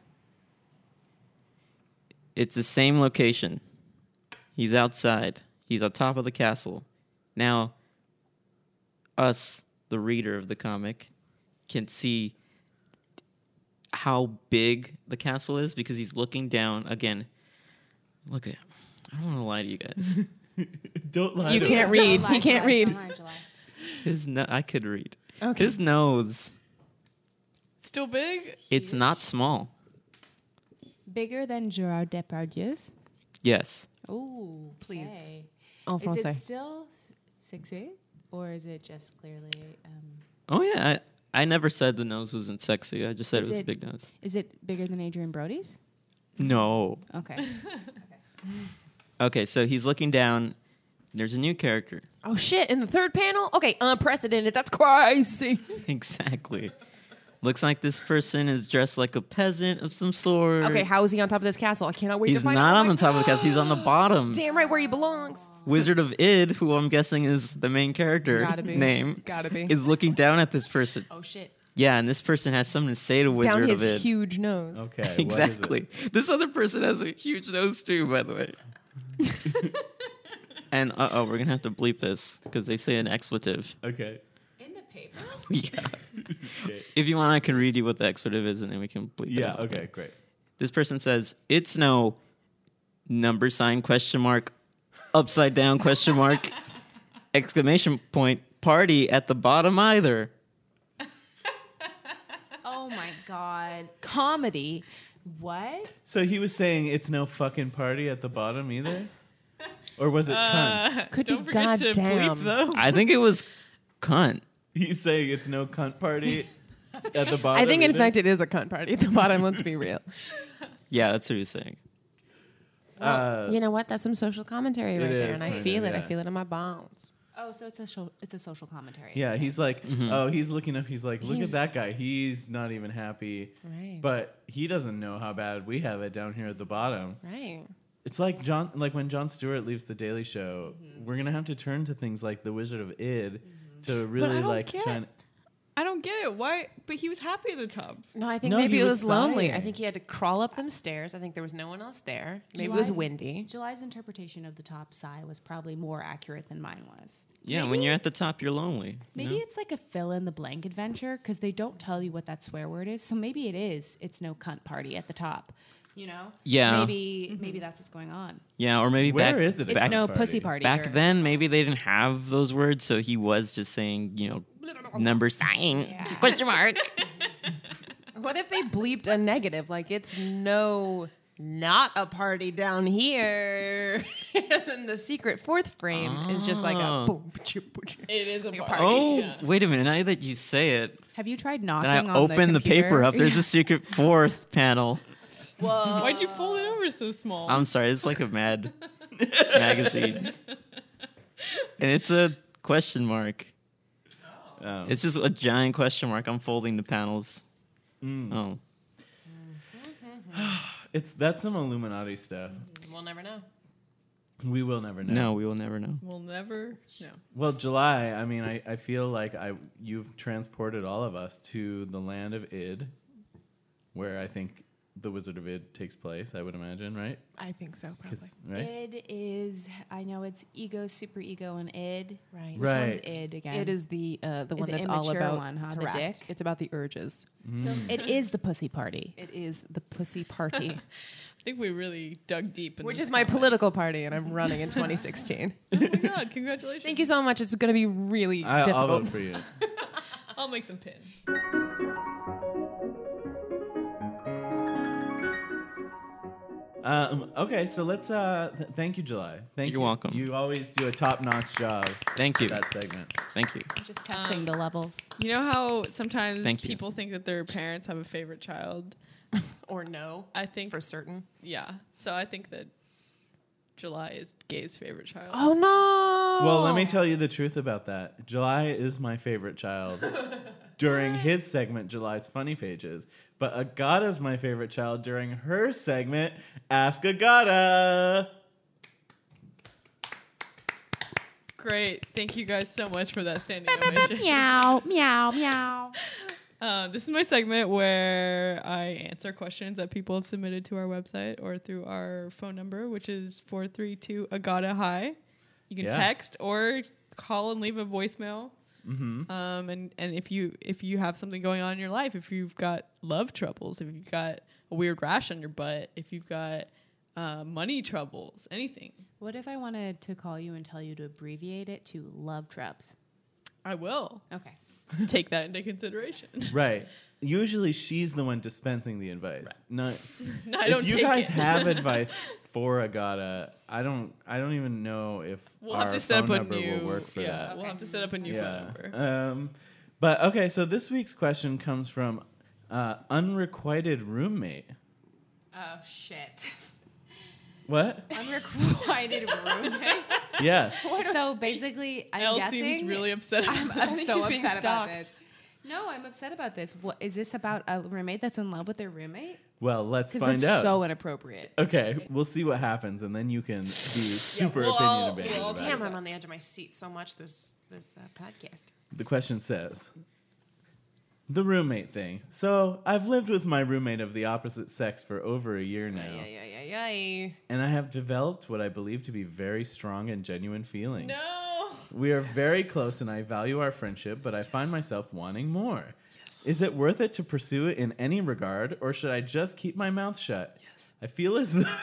B: It's the same location. He's outside. He's on top of the castle. Now, us, the reader of the comic, can see how big the castle is because he's looking down again. Look at, I don't want to lie to you guys.
A: Don't lie.
D: You
A: to
D: can't
A: us.
D: read. He can't read.
B: I could read.
D: Okay.
B: His nose.
C: Still big?
B: It's not small.
E: Bigger than Gerard Depardieu's.
B: Yes.
E: Oh,
D: Please.
E: okay.
D: En
E: Is it
D: français.
E: still sexy, or is it just clearly?
B: Oh yeah. I never said the nose wasn't sexy. I just said
E: Is
B: it was a
E: it-
B: big nose.
E: Is it bigger than Adrian Brody's?
B: No.
E: Okay.
B: Okay, so he's looking down. There's a new character.
D: Oh shit! In the third panel, okay, unprecedented. That's crazy.
B: Exactly. Looks like this person is dressed like a peasant of some sort.
D: Okay, how is he on top of this castle? I cannot wait
B: He's
D: to find
B: not
D: out.
B: on the top of the castle. He's on the bottom.
D: Damn right where he belongs.
B: Wizard of Id, who I'm guessing is the main character
D: Gotta be.
B: name,
D: Gotta be.
B: is looking down at this person.
D: Oh shit!
B: Yeah, and this person has something to say to Wizard
D: Down
B: of
D: his
B: Id.
D: huge nose.
A: Okay. what is it?
B: Exactly. This other person has a huge nose too, by the way. And we're gonna have to bleep this because they say an expletive.
A: Okay.
E: In the paper.
B: Yeah.
A: Okay.
B: If you want, I can read you what the expletive is, and then we can bleep it
A: Yeah.
B: out.
A: Okay. Great.
B: This person says it's no number sign question mark upside down question mark exclamation point party at the bottom either.
E: Oh my god! Comedy. What?
A: So he was saying it's no fucking party at the bottom either, or was it cunt?
D: Could
C: Don't
D: be
C: forget to
D: goddamn.
C: bleep, though.
B: I think it was cunt.
A: He's saying it's no cunt party at the bottom.
D: I think, in
A: either?
D: fact, it is a cunt party at the bottom. Let's be real.
B: Yeah, that's what he was saying.
D: You know what? That's some social commentary right there,
A: is
D: and I
A: kinda,
D: feel it. I
A: yeah.
D: feel it in my bones.
E: Oh, so it's a social commentary.
A: Yeah, he's like,
B: Mm-hmm.
A: oh, he's looking up. He's like, look
D: He's-
A: at that guy. He's not even happy,
D: Right.
A: but he doesn't know how bad we have it down here at the bottom.
D: Right.
A: It's like when Jon Stewart leaves the Daily Show, we're gonna have to turn to things like the Wizard of Id to really
C: don't
A: like
C: get-
A: try and.
C: I don't get it. Why? But he was happy at the top.
D: No, I think
A: No,
D: maybe
A: he
D: it
A: was
D: was lonely. I
A: sighing.
D: think he had to crawl up them stairs. I think there was no one else there. Maybe it was windy.
E: July's interpretation of the top sigh was probably more accurate than mine was.
B: Yeah, when you're at the top, you're lonely. you
E: Maybe
B: know?
E: it's like a fill in the blank adventure because they don't tell you what that swear word is. So maybe it is. It's no cunt party at the top. You know?
B: Yeah.
E: Maybe that's what's going on.
B: Yeah, or maybe
A: Where
B: back,
A: is it?
E: It's
A: Back-
E: no
A: party.
E: pussy party.
B: back
E: or-
B: then, maybe they didn't have those words, so he was just saying, number sign question mark.
D: What if they bleeped a negative? Like, it's no, not a party down here. And then the secret fourth frame is just like a
B: Oh.
D: boom. It
C: is a
D: party.
B: Oh, wait a minute! Now that you say it,
E: Have you tried knocking
B: then I
E: on
B: open the
E: computer?
B: paper up. There's a secret fourth panel.
C: Why'd you fold it over so small?
B: I'm sorry, it's like a Mad magazine, and it's a question mark.
A: Oh.
B: It's just a giant question mark. I'm folding the panels. Oh,
A: That's some Illuminati stuff.
D: We'll never know.
A: We will never know.
B: no, we will never know.
C: We'll never know.
A: Well, July. I mean, I feel like you've transported all of us to the land of Id, where I think the Wizard of Id takes place. I would imagine, right?
D: I think so, probably.
A: 'Cause- right?
E: Id is, I know it's ego, super ego, and id.
D: Right.
E: Which
A: Right.
E: one's id again?
D: It is the one
E: The
D: that's all
E: immature
D: about
E: one, huh? The
D: correct.
E: dick?
D: It's about the urges.
E: So it is the pussy party.
D: It is the pussy party,
C: I think we really dug deep. In
D: which
C: this
D: is my
C: comment.
D: political party, and I'm running in 2016.
C: Oh my god! Congratulations.
D: Thank you so much. It's going to be really
A: I'll
D: difficult.
A: vote for you.
C: I'll make some pins.
A: Okay, so let's. Thank you, July. Thank you.
B: You're welcome.
A: You always do a top-notch job.
B: Thank you.
A: with that segment.
B: Thank you.
E: Just testing the levels.
C: You know how sometimes
B: Thank you.
C: people think that their parents have a favorite child?
D: Or no,
C: I think
D: for certain.
C: yeah. So I think that July is Gabe's favorite child.
D: Oh no.
A: Well, let me tell you the truth about that. July is my favorite child. During his segment, July's Funny Pages. But Agata's my favorite child during her segment, Ask Agata.
C: Great. Thank you guys so much for that standing ovation.
E: Meow, meow, meow.
C: This is my segment where I answer questions that people have submitted to our website or through our phone number, which is 432-AGATA-HI. You can
A: Yeah.
C: text or call and leave a voicemail.
A: Mm-hmm.
C: And if you have something going on in your life, if you've got love troubles, if you've got a weird rash on your butt, if you've got money troubles, anything,
E: What if I wanted to call you and tell you to abbreviate it to love trubs?
C: I will
E: Okay.
C: take that into consideration.
A: Right. Usually she's the one dispensing the advice. Not
C: I don't
A: if you
C: take
A: guys
C: it.
A: have advice for Agata, I don't even know if
C: We'll
A: our
C: have to set up
A: phone
C: a
A: number
C: new.
A: will work for
C: yeah,
A: that.
C: we'll have to set up a new phone number.
A: But okay, so this week's question comes from unrequited roommate.
E: Oh, shit.
A: What?
E: Unrequited roommate.
A: Yes.
E: So basically, I'm
C: Elle
E: guessing.
C: seems really upset about
E: I'm
C: that.
D: think
E: so
D: she's being
E: upset about
D: stalked.
E: this. No, I'm upset about this. What is this about? A roommate that's in love with their roommate?
A: Well, let's
E: Because
A: find
E: that's
A: out.
E: so inappropriate.
A: Okay, we'll see what happens, and then you can be super
C: we'll all-
A: opinionated
C: we'll all
A: about
D: Damn,
A: it.
D: I'm on the edge of my seat so much this podcast.
A: The question says, the roommate thing. So, I've lived with my roommate of the opposite sex for over a year now,
D: Yeah.
A: and I have developed what I believe to be very strong and genuine feelings.
C: No.
A: We are very close, and I value our friendship, but I find myself wanting more. Is it worth it to pursue it in any regard, or should I just keep my mouth shut?
C: Yes.
A: I feel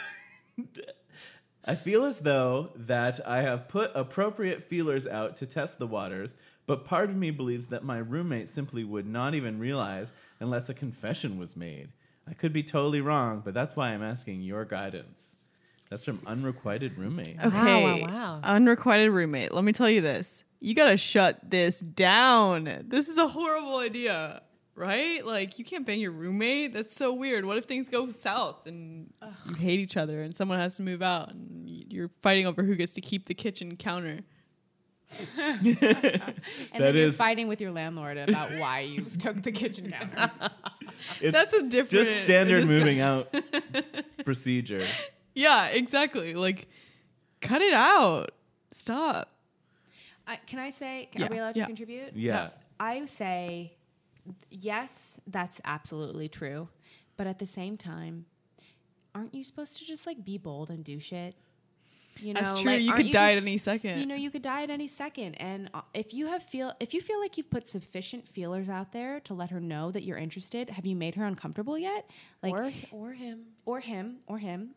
A: as though that I have put appropriate feelers out to test the waters, but part of me believes that my roommate simply would not even realize unless a confession was made. I could be totally wrong, but that's why I'm asking your guidance. That's from Unrequited Roommate.
C: Okay.
D: Wow.
C: Unrequited roommate. Let me tell you this. You gotta shut this down. This is a horrible idea, right? Like, you can't bang your roommate. That's so weird. What if things go south and you hate each other and someone has to move out and you're fighting over who gets to keep the kitchen counter?
E: And
A: That
E: then you're
A: is-
E: fighting with your landlord about why you took the kitchen counter.
A: It's
C: That's a different
A: just standard
C: discussion.
A: moving out procedure.
C: Yeah, exactly. Like, cut it out. Stop.
E: Can I say,
C: Yeah,
E: are we allowed
C: yeah.
E: to contribute?
A: Yeah.
E: I say, yes, that's absolutely true. But at the same time, aren't you supposed to just like be bold and do shit? You know,
C: That's true.
E: like,
C: You
E: aren't
C: could die at
E: just-
C: any second.
E: You know, you could die at any second. And if you feel like you've put sufficient feelers out there to let her know that you're interested, have you made her uncomfortable yet? Like,
D: Or him.
E: or him.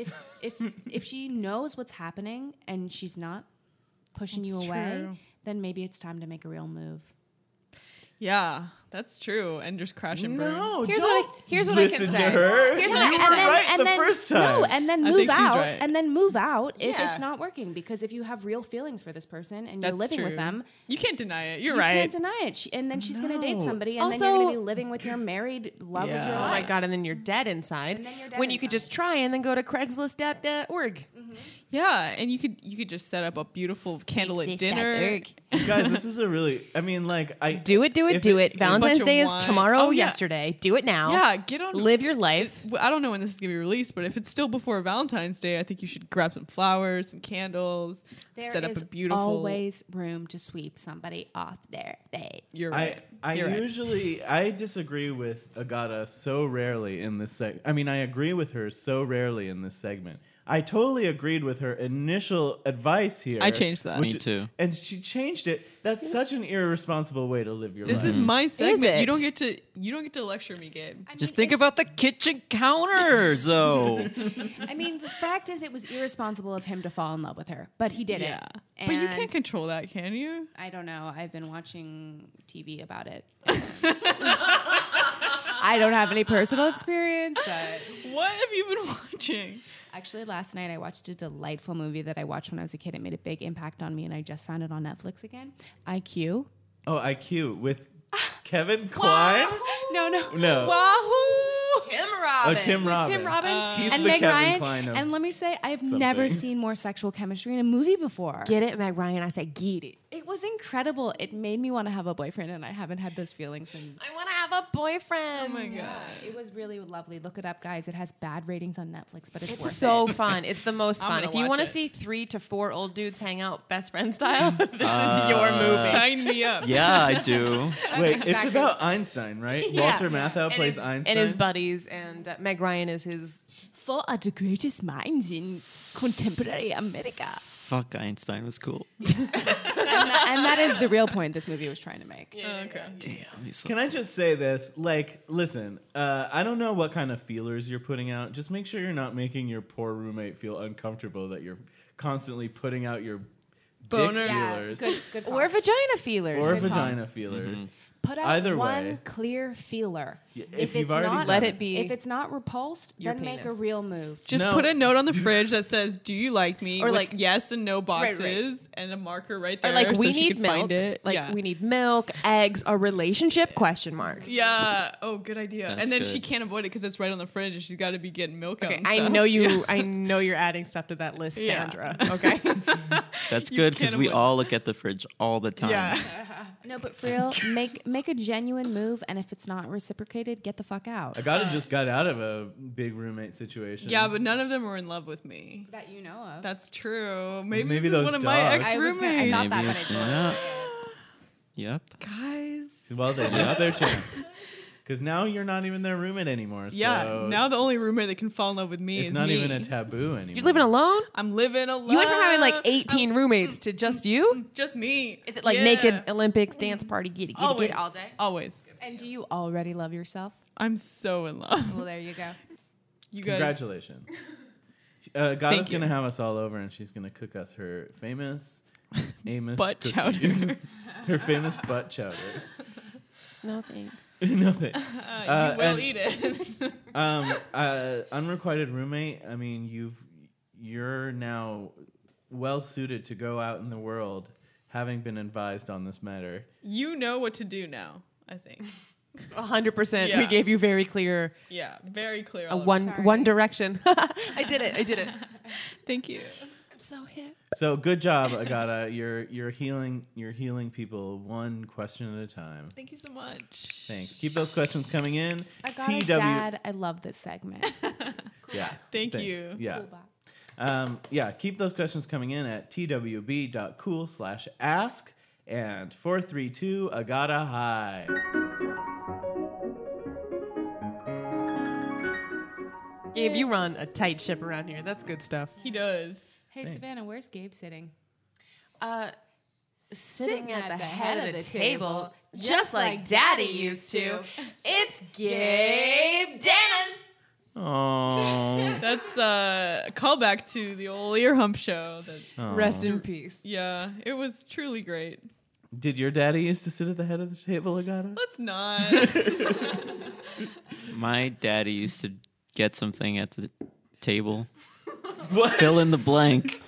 E: If she knows what's happening and she's not pushing
C: That's
E: you away,
C: true.
E: then maybe it's time to make a real move.
C: Yeah, that's true. And just crash and burn.
A: No,
D: Here's
A: don't
D: what I can
A: listen
D: say.
A: to her.
D: Here's
A: you
D: what I-
A: were
D: and then-
A: right the first time.
E: No, and then
C: I
E: move
C: think she's
E: out.
C: right.
E: And then move out if
D: Yeah.
E: it's not working. Because if you have real feelings for this person and
C: That's
E: you're living
C: true.
E: with them,
C: You can't deny it. You're
E: you
C: right.
E: can't deny it. And then she's going to date
A: No.
E: somebody, and then
D: Also-
E: you're going to be living with your married love
C: Yeah.
E: of your
D: Oh
E: life.
D: my god! And then you're dead inside.
E: And then you're dead
D: when you could
E: inside.
D: just try and then go to Craigslist.org.
C: Yeah, and you could just set up a beautiful candlelit dinner.
A: You guys, this is a really. I mean, like, I
D: Do it.
A: if
D: Valentine's
C: bunch of
D: Day is
C: wine.
D: tomorrow.
C: Oh, yeah.
D: Yesterday. Do it now.
C: Yeah, get on.
D: Live your life.
C: I don't know when this is gonna be released, but if it's still before Valentine's Day, I think you should grab some flowers, some candles,
E: There
C: set up
E: is
C: a beautiful.
E: always room to sweep somebody off their face.
C: You're right.
A: I
C: You're right.
A: usually I disagree with Agata so rarely in this I mean, I agree with her so rarely in this segment. I totally agreed with her initial advice here.
C: I changed that.
B: Me too.
A: And she changed it. That's such an irresponsible way to live your
C: This
A: life.
C: is my segment.
D: it?
C: You don't get to lecture me, Gabe.
B: Just think about the kitchen counters, though.
E: I mean, the fact is, it was irresponsible of him to fall in love with her, but he did
C: Yeah,
E: it.
C: but you
E: And
C: can't control that, can you?
E: I don't know. I've been watching TV about it. I don't have any personal experience, but
C: What have you been watching?
E: Actually, last night I watched a delightful movie that I watched when I was a kid. It made a big impact on me, and I just found it on Netflix again. IQ.
A: Oh, IQ with Kevin Kline. No.
E: Wahoo!
D: Tim
A: Oh,
D: Robbins.
A: Tim Robbins.
E: Tim Robbins
A: He's
E: and
A: the
E: Meg
A: Kevin
E: Ryan.
A: Kline of
E: And let me say, I have
A: something.
E: never seen more sexual chemistry in a movie before.
D: Get it, Meg Ryan? I said, get it.
E: It was incredible. It made me want to have a boyfriend, and I haven't had those feelings. And
D: I want to have a boyfriend.
C: Oh my god.
E: it was really lovely. Look it up, guys. It has bad ratings on Netflix, but it's worth
D: It's so
E: it.
D: fun. It's the most
C: I'm
D: fun.
C: gonna
D: If you
C: watch
D: want to
C: it.
D: see 3 to 4 old dudes hang out best friend style, this is your movie.
C: Sign me up.
B: Yeah, I do.
A: Wait, it's
E: exactly-
A: about Einstein, right?
D: Yeah.
A: Walter Matthau
D: And
A: plays
D: his-
A: Einstein.
D: And his buddies, and Meg Ryan is his.
E: For are the greatest minds in contemporary America.
B: Fuck, Einstein was cool.
E: And that is the real point this movie was trying to make.
C: Okay.
B: Damn, he's so
A: Can I just say this? Like, listen, I don't know what kind of feelers you're putting out. Just make sure you're not making your poor roommate feel uncomfortable that you're constantly putting out your
C: Boner.
A: dick
E: Yeah,
A: feelers
E: good
D: Or vagina feelers.
A: or
E: Good call.
A: vagina feelers.
E: Put out
A: Either
E: one
A: way.
E: clear feeler.
A: Yeah,
E: If
A: if you've
E: it's
A: already
E: not,
A: done
D: Let it be.
E: if it's not repulsed,
D: Your
E: then make a
D: penis.
E: real move.
C: Just
A: No.
C: put a note on the fridge that says, "Do you like me?"
D: Or
C: with
D: like-
C: yes and no
D: Right, right.
C: boxes, and a marker right there.
D: Or like,
C: so
D: we
C: she
D: need
C: can
D: milk.
C: Find it.
D: Like,
C: yeah.
D: we need milk, eggs, a relationship, question mark.
C: Yeah. Oh, good idea.
B: That's
C: and then she
B: good.
C: can't avoid it because it's right on the fridge, and she's got to be getting milk out.
D: Okay,
C: and
D: I
C: stuff.
D: know you.
C: Yeah.
D: I know you're adding stuff to that list,
C: Yeah.
D: Sandra. Okay.
B: That's
C: You
B: good because
C: can't
B: we
C: avoid-
B: all look at the fridge all the time.
C: Yeah.
E: No, but for real, make a genuine move, and if it's not reciprocated, get the fuck out.
A: Agata just got out of a big roommate situation.
C: Yeah, but none of them were in love with me.
E: That you know of.
C: That's true. Maybe
A: Maybe
C: this is
A: those
C: one of my
A: dogs.
E: I was gonna- I
C: ex-roommates.
E: thought that,
B: Maybe.
E: but I
B: Yeah. Yep.
C: Guys.
A: Well, they missed their chance. Because now you're not even their roommate anymore.
C: Yeah.
A: so
C: Now the only roommate that can fall in love with me
A: it's
C: is
A: not
C: me.
A: even a taboo anymore.
D: You're living alone?
C: I'm living alone.
D: You went from having like 18 roommates to just you?
C: Just me.
D: Is it like
C: Yeah.
D: naked Olympics, dance party, get it
C: Always.
D: all day?
C: Always.
E: And do you already love yourself?
C: I'm so in love.
E: Well, there you go.
C: You guys.
A: Congratulations. Gada's
C: Thank you.
A: going to have us all over, and she's going to cook us her famous Amos
C: Butt
A: cookies.
C: chowder.
A: Her famous butt chowder.
D: No thanks.
A: No thanks.
C: You will
A: and-
C: eat it.
A: Unrequited roommate. I mean, you're now well suited to go out in the world, having been advised on this matter.
C: You know what to do now, I think.
D: 100%.
C: Yeah.
D: We gave you very clear
C: Yeah, very clear.
D: a
C: all over.
D: one direction. I did it.
C: Thank you.
D: I'm so hip.
A: So good job, Agata. You're healing people one question at a time.
C: Thank you so much.
A: Thanks. Keep those questions coming in.
E: Agata's dad, I love this segment.
A: Yeah.
C: Thank
A: thanks.
C: you.
A: Yeah.
E: Cool, Bob.
A: Yeah, keep those questions coming in at twb.cool/ask and 432 Agata High.
D: Gabe, you run a tight ship around here. That's good stuff.
C: He does.
E: Hey, Savannah, where's Gabe sitting?
D: Sitting at the head of the table, just like Daddy used to. It's Gabe Dannon.
A: Oh.
C: That's a callback to the old ear hump show. That,
D: Rest in peace.
C: yeah, it was truly great.
A: Did your daddy used to sit at the head of the table, Agata?
C: Let's not.
B: My daddy used to get something at the table.
A: What?
B: Fill in the blank.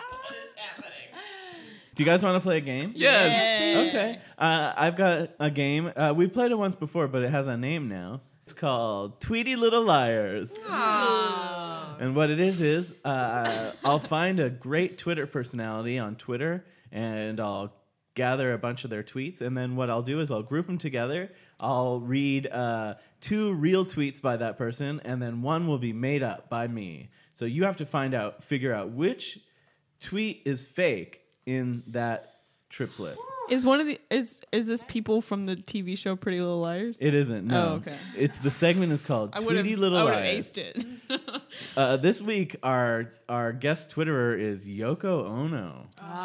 A: Do you guys want to play a game?
B: Yes.
A: Okay. I've got a game. We've played it once before, but it has a name now. It's called Tweety Little Liars. And what it is I'll find a great Twitter personality on Twitter, and I'll gather a bunch of their tweets. And then what I'll do is I'll group them together. I'll read 2 real tweets by that person, and then one will be made up by me. So you have to figure out which tweet is fake in that triplet.
C: Is one of the is this people from the TV show Pretty Little Liars?
A: It isn't. No.
C: Oh, okay.
A: It's the segment is called
C: I would have
A: Tweety Little
C: aced
A: Liars.
C: it.
A: This week, our guest Twitterer is Yoko Ono.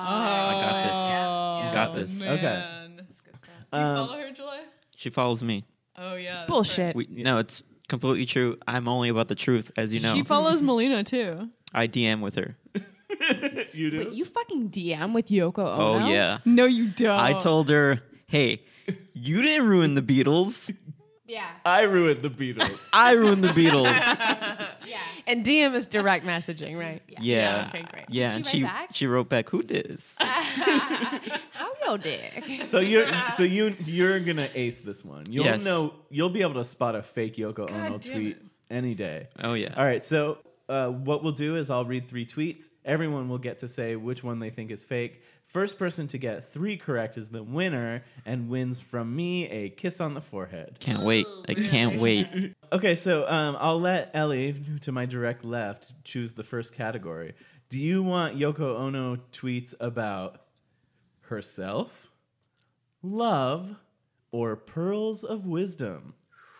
B: I got this.
C: Man.
A: Okay.
C: Do you follow her, July?
B: She follows me.
C: Oh yeah. that's
D: Bullshit.
B: No, it's completely true. I'm only about the truth, as you know.
C: She follows Melina too.
B: I DM with her.
A: You do?
E: Wait, you fucking DM with Yoko
B: Oh,
E: Ono?
B: yeah.
C: No, you don't.
B: I told her, hey, you didn't ruin the Beatles.
E: Yeah.
A: I ruined the Beatles.
B: I ruined the Beatles.
E: Yeah.
D: And DM is direct messaging, right?
B: Yeah.
D: Okay, great.
B: Yeah,
E: Did
B: and
E: she write back?
B: she wrote back, "Who dis?"
E: How yo dick?
A: So you're gonna ace this one. You'll
B: Yes.
A: know. You'll be able to spot a fake Yoko Ono
C: damn
A: tweet any day.
B: Oh yeah.
A: All right. So what we'll do is I'll read 3 tweets. Everyone will get to say which one they think is fake. First person to get 3 correct is the winner and wins from me a kiss on the forehead.
B: Can't wait. I can't wait.
A: Okay, so I'll let Ellie, to my direct left, choose the first category. Do you want Yoko Ono tweets about herself, love, or pearls of wisdom?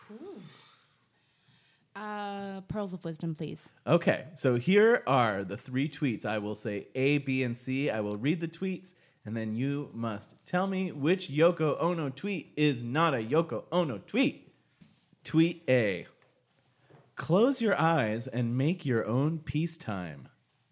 E: Pearls of wisdom, please.
A: Okay, so here are the 3 tweets. I will say A, B, and C. I will read the tweets, and then you must tell me which Yoko Ono tweet is not a Yoko Ono tweet. Tweet A. Close your eyes and make your own peacetime.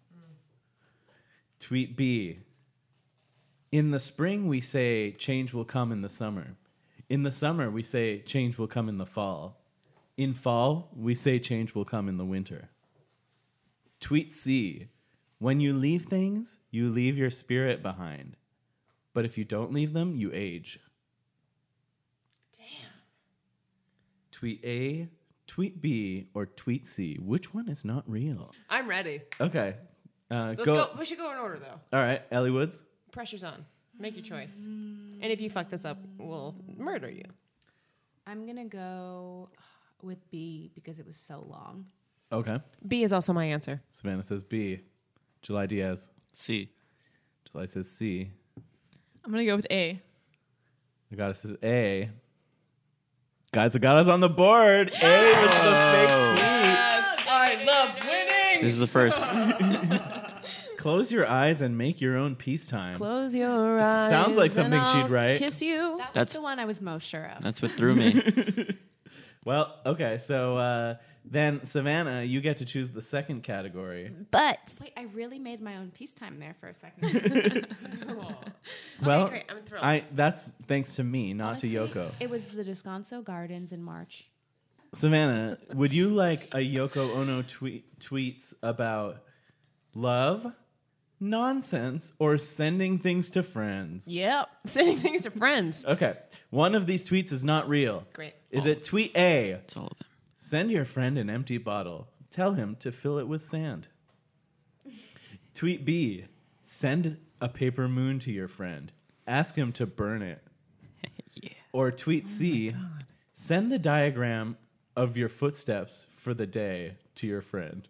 A: Tweet B. In the spring, we say change will come in the summer. In the summer, we say change will come in the fall. In fall, we say change will come in the winter. Tweet C. When you leave things, you leave your spirit behind. But if you don't leave them, you age.
D: Damn.
A: Tweet A, tweet B, or tweet C. Which one is not real?
D: I'm ready.
A: Okay.
D: Let's go. We should go in order, though.
A: All right, Ellie Woods.
D: Pressure's on. Make your choice. And if you fuck this up, we'll murder you.
E: I'm gonna go with B because it was so long.
A: Okay.
D: B is also my answer.
A: Savannah says B. July Diaz.
B: See.
A: July says C.
C: I'm gonna go with A.
A: Agata says A. Guys, Agata's on the board. A was the fake tweet.
D: I love winning.
B: This is the first.
A: Close your eyes and make your own peacetime.
D: Close your eyes.
A: Sounds like something
D: and
A: she'd
D: I'll
A: write.
D: Kiss you.
E: That was
B: That's-
E: the one I was most sure of.
B: That's what threw me.
A: Well, okay, so then Savannah, you get to choose the second category.
D: But.
E: Wait, I really made my own peacetime there for a second.
A: Well,
D: great. I'm thrilled.
A: that's thanks to me, not
E: Honestly,
A: to Yoko.
E: It was the Descanso Gardens in March.
A: Savannah, would you like a Yoko Ono tweets about love, nonsense, or sending things to friends?
D: Yep. Sending things to friends.
A: Okay, one of these tweets is not real.
D: Great.
A: Is it tweet A?
B: It's all of them.
A: Send your friend an empty bottle. Tell him to fill it with sand. Tweet B. Send a paper moon to your friend. Ask him to burn it.
B: Yeah.
A: Or tweet C. Send the diagram of your footsteps for the day to your friend.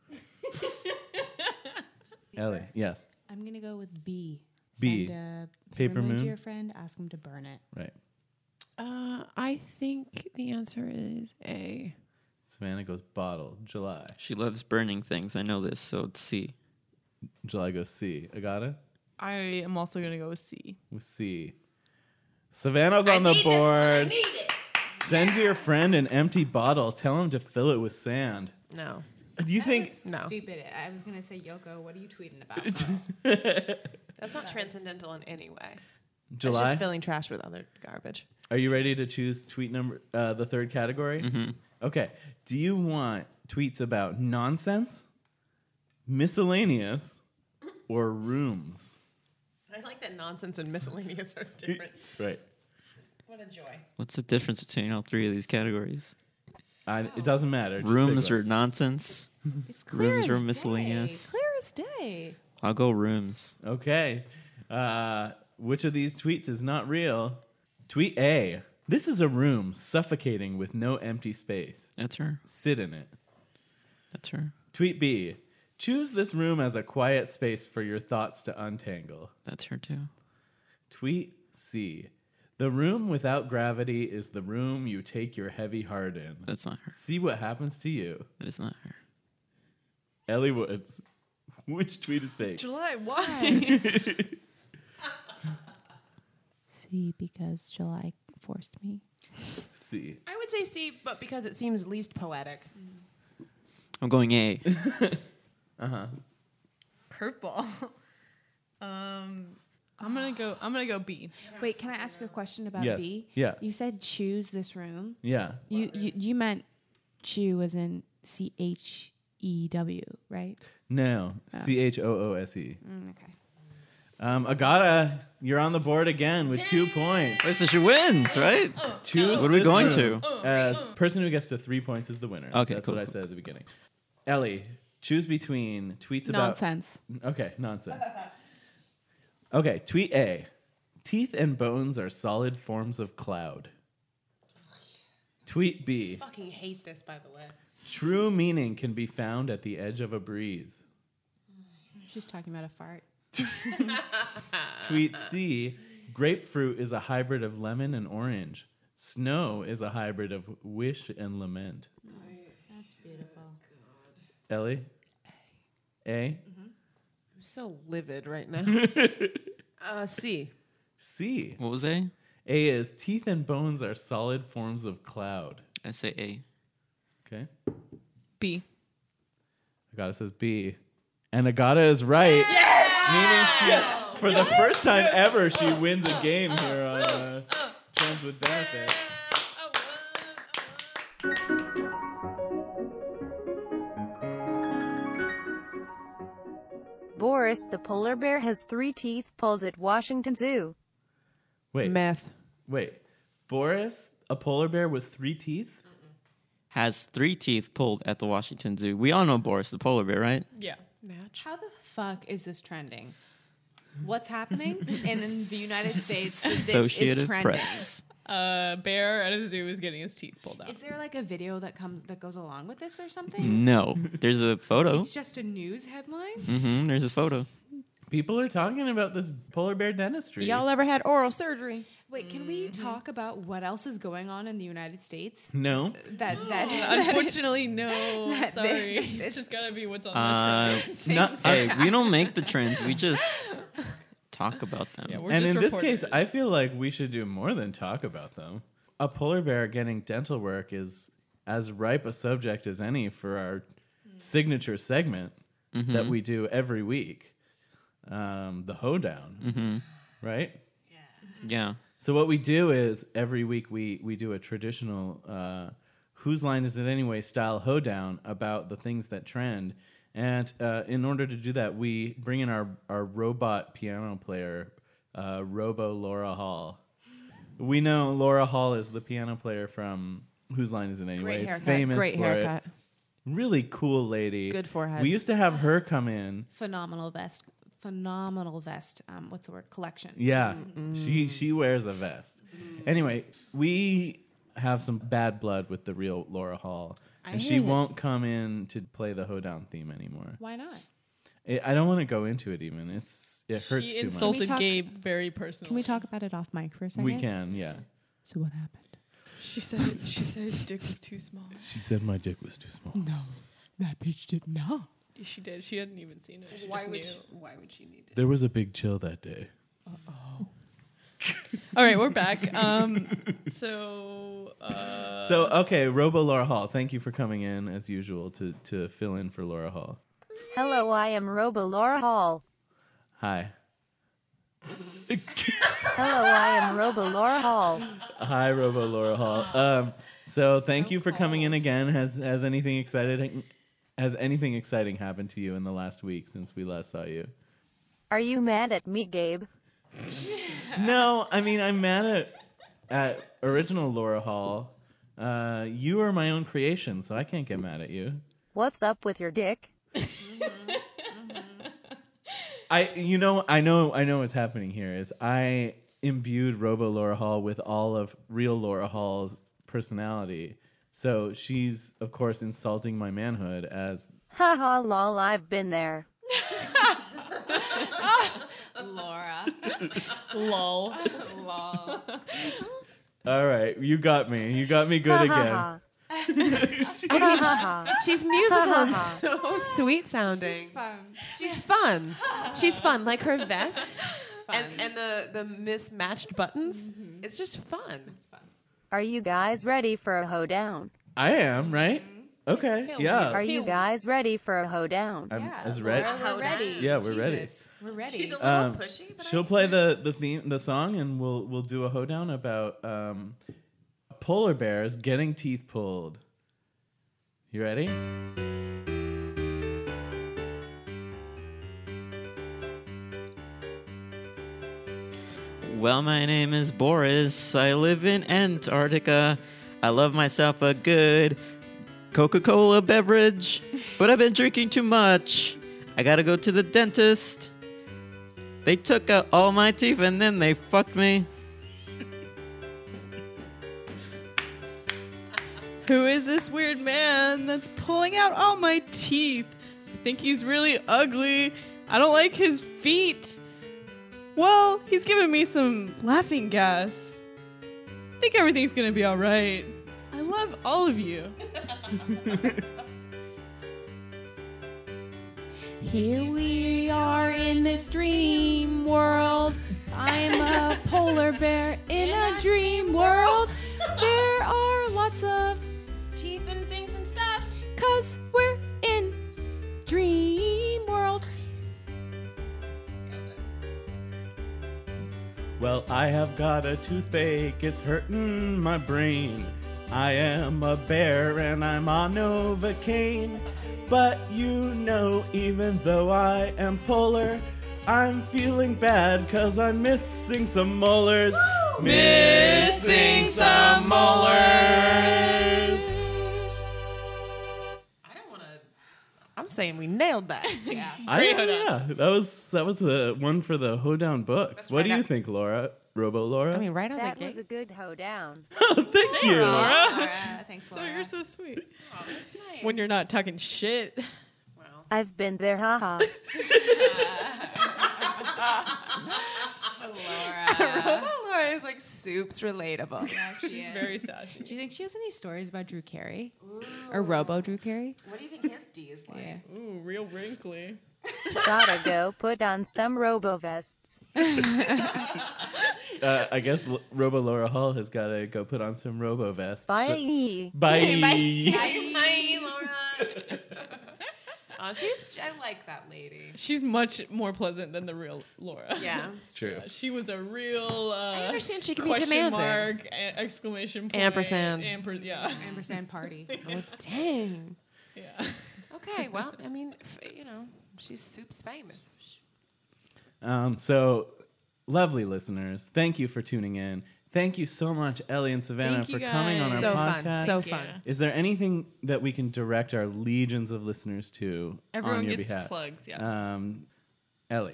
A: Ellie, yes.
E: I'm gonna go with B.
A: B.
E: Send a
A: Paper
E: paper moon
A: moon?
E: to your friend. Ask him to burn it.
A: Right.
D: I think the answer is A.
A: Savannah goes bottle. July.
B: She loves burning things. I know this, so it's C.
A: July goes C. Agata?
C: I am also gonna go with C.
A: With C. Savannah's on the board. Send your friend an empty bottle. Tell him to fill it with sand.
D: No.
A: Do you think?
E: That was
D: No.
E: stupid. I was gonna say Yoko. What are you tweeting about? Bro?
D: That's not transcendental in any way. It's
A: July?
D: just filling trash with other garbage.
A: Are you ready to choose tweet number the third category?
B: Mm-hmm.
A: Okay. Do you want tweets about nonsense, miscellaneous, or rooms?
D: I like that nonsense and miscellaneous are different.
A: Right.
D: What a joy.
B: What's the difference between all 3 of these categories?
A: It doesn't matter. Just
B: Rooms
A: pick
B: or
A: one.
B: nonsense?
E: It's clear
B: Rooms
E: as
B: or
E: day.
B: miscellaneous?
E: Clear as day.
B: I'll go rooms.
A: Okay. Which of these tweets is not real? Tweet A. This is a room suffocating with no empty space.
B: That's her.
A: Sit in it.
B: That's her.
A: Tweet B. Choose this room as a quiet space for your thoughts to untangle.
B: That's her too.
A: Tweet C. The room without gravity is the room you take your heavy heart in.
B: That's not her.
A: See what happens to you.
B: That is not her.
A: Ellie Woods. Which tweet is fake?
C: July, why?
E: C, because July forced me.
A: C.
D: I would say C, but because it seems least poetic.
B: I'm going A.
A: Uh-huh.
C: Curveball. I'm gonna go B.
E: Wait, can I ask a question about
A: Yes.
E: B?
A: Yeah.
E: You said choose this room.
A: Yeah.
E: You meant chew as in CHEW, right?
A: No. CHOOSE.
E: Okay.
A: Agata, you're on the board again with 2 points.
B: Wait, so she wins, right?
A: Choose
B: What are we
A: this
B: going
A: room.
B: to?
A: Person who gets to 3 points is the winner.
B: Okay,
A: That's
B: cool.
A: what I said at the beginning. Ellie, choose between tweets about...
E: Nonsense.
A: Okay, nonsense. Okay, tweet A. Teeth and bones are solid forms of cloud. Tweet B.
D: Fucking hate this, by the way.
A: True meaning can be found at the edge of a breeze.
E: She's talking about a fart.
A: Tweet C. Grapefruit is a hybrid of lemon and orange. Snow is a hybrid of wish and lament.
E: That's beautiful.
A: Ellie? A?
D: I'm so livid right now. C.
A: C.
B: What was A?
A: A is teeth and bones are solid forms of cloud.
B: I say A.
A: Okay.
C: B.
A: Agata says B. And Agata is right. Meaning she, for the first time ever, she wins a game here on Trends with Benefit.
F: Boris the polar bear has 3 teeth pulled at Washington Zoo.
A: Wait,
D: Meth.
A: wait. Boris, a polar bear with 3 teeth?
B: Has 3 teeth pulled at the Washington Zoo. We all know Boris the polar bear, right?
C: Yeah.
D: Match.
E: How the fuck is this trending? What's happening in the United States? This is
B: Associated
E: trending.
B: Press.
C: A bear at a zoo is getting his teeth pulled out.
E: Is there like a video that goes along with this or something?
B: No. There's a photo.
E: It's just a news headline.
B: There's a photo.
A: People are talking about this polar bear dentistry.
D: Y'all ever had oral surgery?
E: Wait, can we talk about what else is going on in the United States?
A: No.
E: That
C: Unfortunately, no.
E: that
C: Sorry.
E: this-
C: It's just gotta be what's on the trend.
A: Not,
B: Hey, we don't make the trends. We just talk about them.
C: Yeah, we're
A: and
C: just
A: in this case,
C: reporters.
A: I feel like we should do more than talk about them. A polar bear getting dental work is as ripe a subject as any for our signature segment that we do every week, the hoedown, right?
B: Yeah.
A: So what we do is every week we do a traditional whose line is it anyway style hoedown about the things that trend. And in order to do that, we bring in our robot piano player, Robo Laura Hall. We know Laura Hall is the piano player from Whose Line Is It Anyway?
D: Great haircut.
A: Famous
D: Great
A: for
D: haircut.
A: it. Really cool lady.
D: Good forehead.
A: We used to have her come in.
E: phenomenal vest. What's the word? Collection.
A: Yeah, she wears a vest. Anyway, we have some bad blood with the real Laura Hall, and she
D: hear that.
A: won't come in to play the hoedown theme anymore.
E: Why not?
A: I don't want to go into it even. It hurts
C: She
A: too
C: insulted
E: Can we talk-
C: Gabe very personally.
E: Can we talk about it off mic for a
A: much.
E: second?
A: We can, yeah.
E: So what happened?
C: She said his dick was too small.
A: She said my dick was too small.
E: No, that bitch did not.
C: She did. She hadn't even seen it. She
D: Why
C: just
D: would
C: knew.
D: she need to?
A: There was a big chill that day.
C: All right, we're back. So
A: Okay, Robo Laura Hall. Thank you for coming in as usual to fill in for Laura Hall.
F: Hello, I am Robo Laura Hall.
A: Hi.
F: Hello, I am Robo Laura Hall.
A: Hi, Robo Laura Hall. So thank you for coming in again. Has anything exciting happened to you in the last week since we last saw you?
F: Are you mad at me, Gabe?
A: No, I mean I'm mad at original Laura Hall. You are my own creation, so I can't get mad at you.
F: What's up with your dick?
A: I know what's happening here is I imbued Robo Laura Hall with all of real Laura Hall's personality. So she's of course insulting my manhood as
F: Haha, lol, I've been there.
E: Laura.
C: lol.
E: Lol.
A: all right, you got me. You got me good again.
D: She's musical and so sweet sounding.
E: Fun.
D: She's fun. She's fun. Like her vest and the mismatched buttons. It's just fun.
F: Are you guys ready for a hoedown?
A: I am, right? Okay, yeah.
F: Are you guys ready for a hoedown?
A: I'm
E: Yeah,
A: as ready.
E: Laura, we're ready.
A: Yeah, we're ready.
E: Jesus, we're ready.
D: She's a little pushy, but
A: She'll play the song, and we'll do a hoedown about polar bears getting teeth pulled. You ready?
B: Well, my name is Boris. I live in Antarctica. I love myself a good Coca-Cola beverage, but I've been drinking too much. I gotta go to the dentist. They took out all my teeth and then they fucked me.
C: Who is this weird man that's pulling out all my teeth? I think he's really ugly. I don't like his feet. Well, he's giving me some laughing gas. I think everything's gonna be alright. I love all of you.
E: Here we are in this dream world. I'm a polar bear in a dream world. There are lots of
D: teeth and things and stuff.
E: 'cause we're in dream world.
A: Well, I have got a toothache, it's hurting my brain. I am a bear and I'm on Novocaine. But you know, even though I am polar, I'm feeling bad 'cause I'm missing some molars. Missing some molars.
D: I'm saying we nailed that. Yeah.
A: Yeah, that was the one for the hoedown book.
D: That's
A: What
D: right
A: do you
D: up-
A: think, Laura? Robo Laura?
D: I mean, right on
F: That
D: the
F: was a
D: gate.
F: good hoedown.
A: Thank you.
E: Thanks,
C: So you're so sweet.
D: Oh, that's nice.
C: When you're not talking shit.
D: Well,
F: I've been there, haha.
D: Laura is like soups relatable.
E: Yeah,
C: She's very sassy.
E: Do you think she has any stories about Drew Carey? Or Robo Drew Carey?
D: What do you think his D is like?
E: Yeah.
C: Ooh, real wrinkly.
F: Gotta go put on some robo vests.
A: I guess Robo Laura Hall has got to go put on some Robo vests.
F: Bye.
A: Bye.
D: Hi, Laura. Oh, I like that lady.
C: She's much more pleasant than the real Laura.
D: Yeah.
A: It's true.
C: She was a real
D: I understand she can be
C: question
D: demanding.
C: mark, exclamation point.
D: Ampersand.
C: Yeah.
E: Ampersand party.
D: Oh, dang.
C: Yeah.
D: Okay, well, I mean, she's soups famous.
A: So, lovely listeners, thank you for tuning in. Thank you so much, Ellie and Savannah,
C: Thank you,
A: for coming on
C: guys.
A: our
D: So
A: podcast.
D: fun. So
C: Thank
D: fun.
C: you.
A: Is there anything that we can direct our legions of listeners to
C: Everyone
A: on your
C: gets
A: behalf?
C: plugs, yeah.
A: Ellie.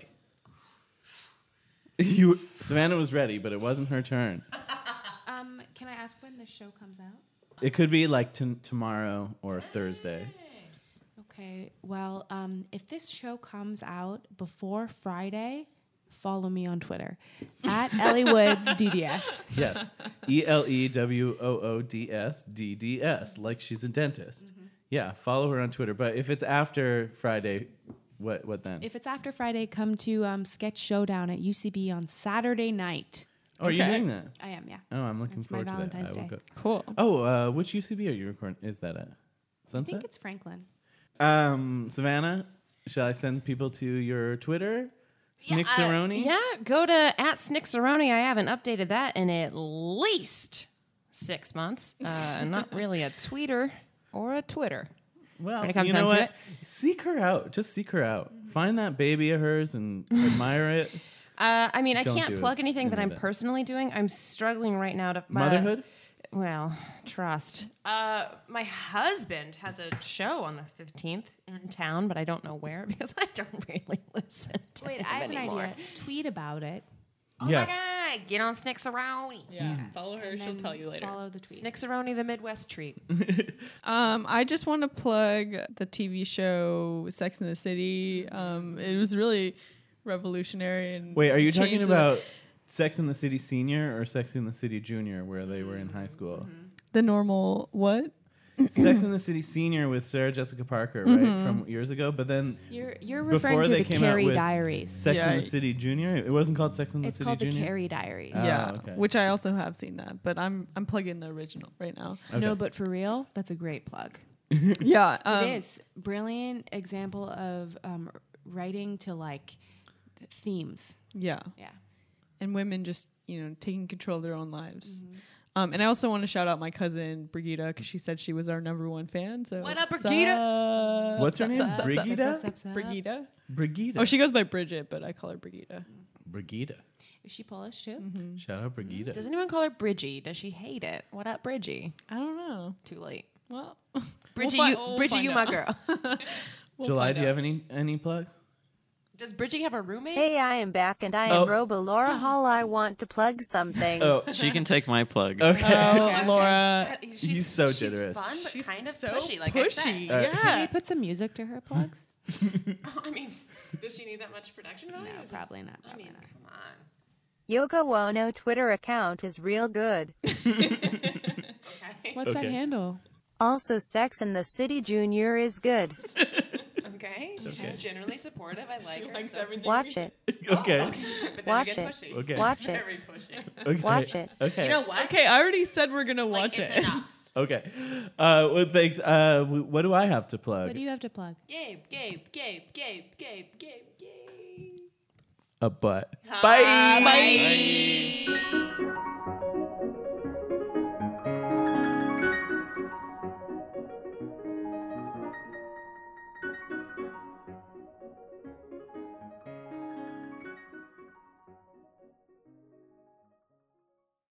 A: Savannah was ready, but it wasn't her turn.
E: Can I ask when the show comes out?
A: It could be like tomorrow or Thursday.
E: Okay, well, if this show comes out before Friday, follow me on Twitter at Ellie Woods DDS.
A: Yes. ELEWOODS, like she's a dentist. Yeah, follow her on Twitter. But if it's after Friday, what then?
E: If it's after Friday, come to Sketch Showdown at UCB on Saturday night.
A: Are you
C: Okay.
A: doing that?
E: I am, yeah.
A: Oh, I'm looking
E: It's my
A: forward to that.
E: Valentine's
A: I will
E: Day.
A: go.
C: Cool.
A: Oh, which UCB are you recording? Is that at
E: I
A: Sunset?
E: think it's Franklin.
A: Savannah, shall I send people to your Twitter? Snickzeroni?
D: Yeah, go to @Snickzeroni. I haven't updated that in at least 6 months. Not really a tweeter or a Twitter.
A: Well,
D: When it comes
A: you know
D: down to
A: what? Seek her out. Just seek her out. Find that baby of hers and admire it.
D: I mean, I
A: Don't do
D: can't
A: it.
D: plug anything that
A: Don't
D: I'm
A: do that.
D: personally doing. I'm struggling right now to
A: Motherhood?
D: Well, trust. My husband has a show on the 15th in town, but I don't know where because I don't really listen to
E: Wait,
D: him
E: I have
D: anymore.
E: an idea. Tweet about it.
D: Oh
A: Yeah.
D: my God, get on Snickzeroni.
C: Yeah. Follow her.
E: and
C: She'll
E: then
C: tell you later.
E: Follow the tweet.
D: Snickzeroni, the Midwest treat.
C: I just want to plug the TV show Sex and the City. It was really revolutionary and
A: Wait, are you talking
C: changed
A: about Sex and the City Senior or Sex and the City Junior, where they were in high school?
C: the normal what?
A: Sex and the City Senior with Sarah Jessica Parker, right, from years ago. But then
E: You're
A: before
E: referring to
A: they
E: the
A: came out
E: Carrie
A: with
E: Diaries.
A: Sex
C: Yeah.
A: and the City Junior, it wasn't called Sex and the
E: It's
A: City
E: called
A: Junior.
E: the Carrie Diaries.
C: Yeah,
A: okay.
C: which I also have seen that, but I'm plugging the original right now.
A: Okay.
E: No, but for real, that's a great plug.
C: Yeah.
E: It is brilliant example of writing to like themes.
C: Yeah.
E: Yeah.
C: And women just, taking control of their own lives. And I also want to shout out my cousin, Brigida, because she said she was our #1 fan. So
D: What up, Brigida?
A: What's her name?
E: Sup, sup,
A: Brigida?
E: sup, sup, sup.
C: Brigida?
A: Brigida.
C: Oh, she goes by Bridget, but I call her Brigida.
A: Brigida.
E: Is she Polish too?
A: Shout out Brigida.
D: Does anyone call her Bridgie? Does she hate it? What up, Bridgie?
C: I don't know.
D: Too late.
C: Well,
D: Bridgie,
C: we'll
D: Bridgie,
C: find
D: you my
C: out.
D: girl.
A: July,
C: find
A: do you
C: out.
A: have any plugs?
D: Does Bridgie have a roommate?
F: Hey, I am back and I
A: Oh.
F: am Robo Laura Hall. I want to plug something.
A: Oh,
B: She can take my plug.
A: okay.
C: Oh, Laura.
A: He's so generous.
D: She's fun, but
C: She's
D: kind of
C: so
D: pushy. Like
C: pushy.
D: I said.
E: Can
C: Yeah.
E: we put some music to her plugs?
D: I mean, does she need that much production value?
E: No,
D: Is this-
E: probably not.
D: I
E: Probably
D: mean,
E: not.
D: come on.
F: Yoko Ono Twitter account is real good.
D: Okay.
E: What's that
A: Okay.
E: handle?
F: Also, Sex in the City Junior is good.
D: Okay. She's just generally supportive. I like her.
C: Likes
D: so-
C: everything.
F: Watch it.
A: Okay.
D: But then
F: Watch
D: again,
F: it.
D: pushy.
A: Okay.
F: Watch it.
D: Very pushy.
A: Okay.
F: Watch it.
A: Okay.
D: You know what?
C: Okay, I already said we're going to
D: Like,
C: watch
D: it's
C: it.
D: enough.
A: Okay. Well, thanks. What do I have to plug?
E: What do you have to plug?
D: Gabe.
A: A butt.
D: Bye.
A: Bye.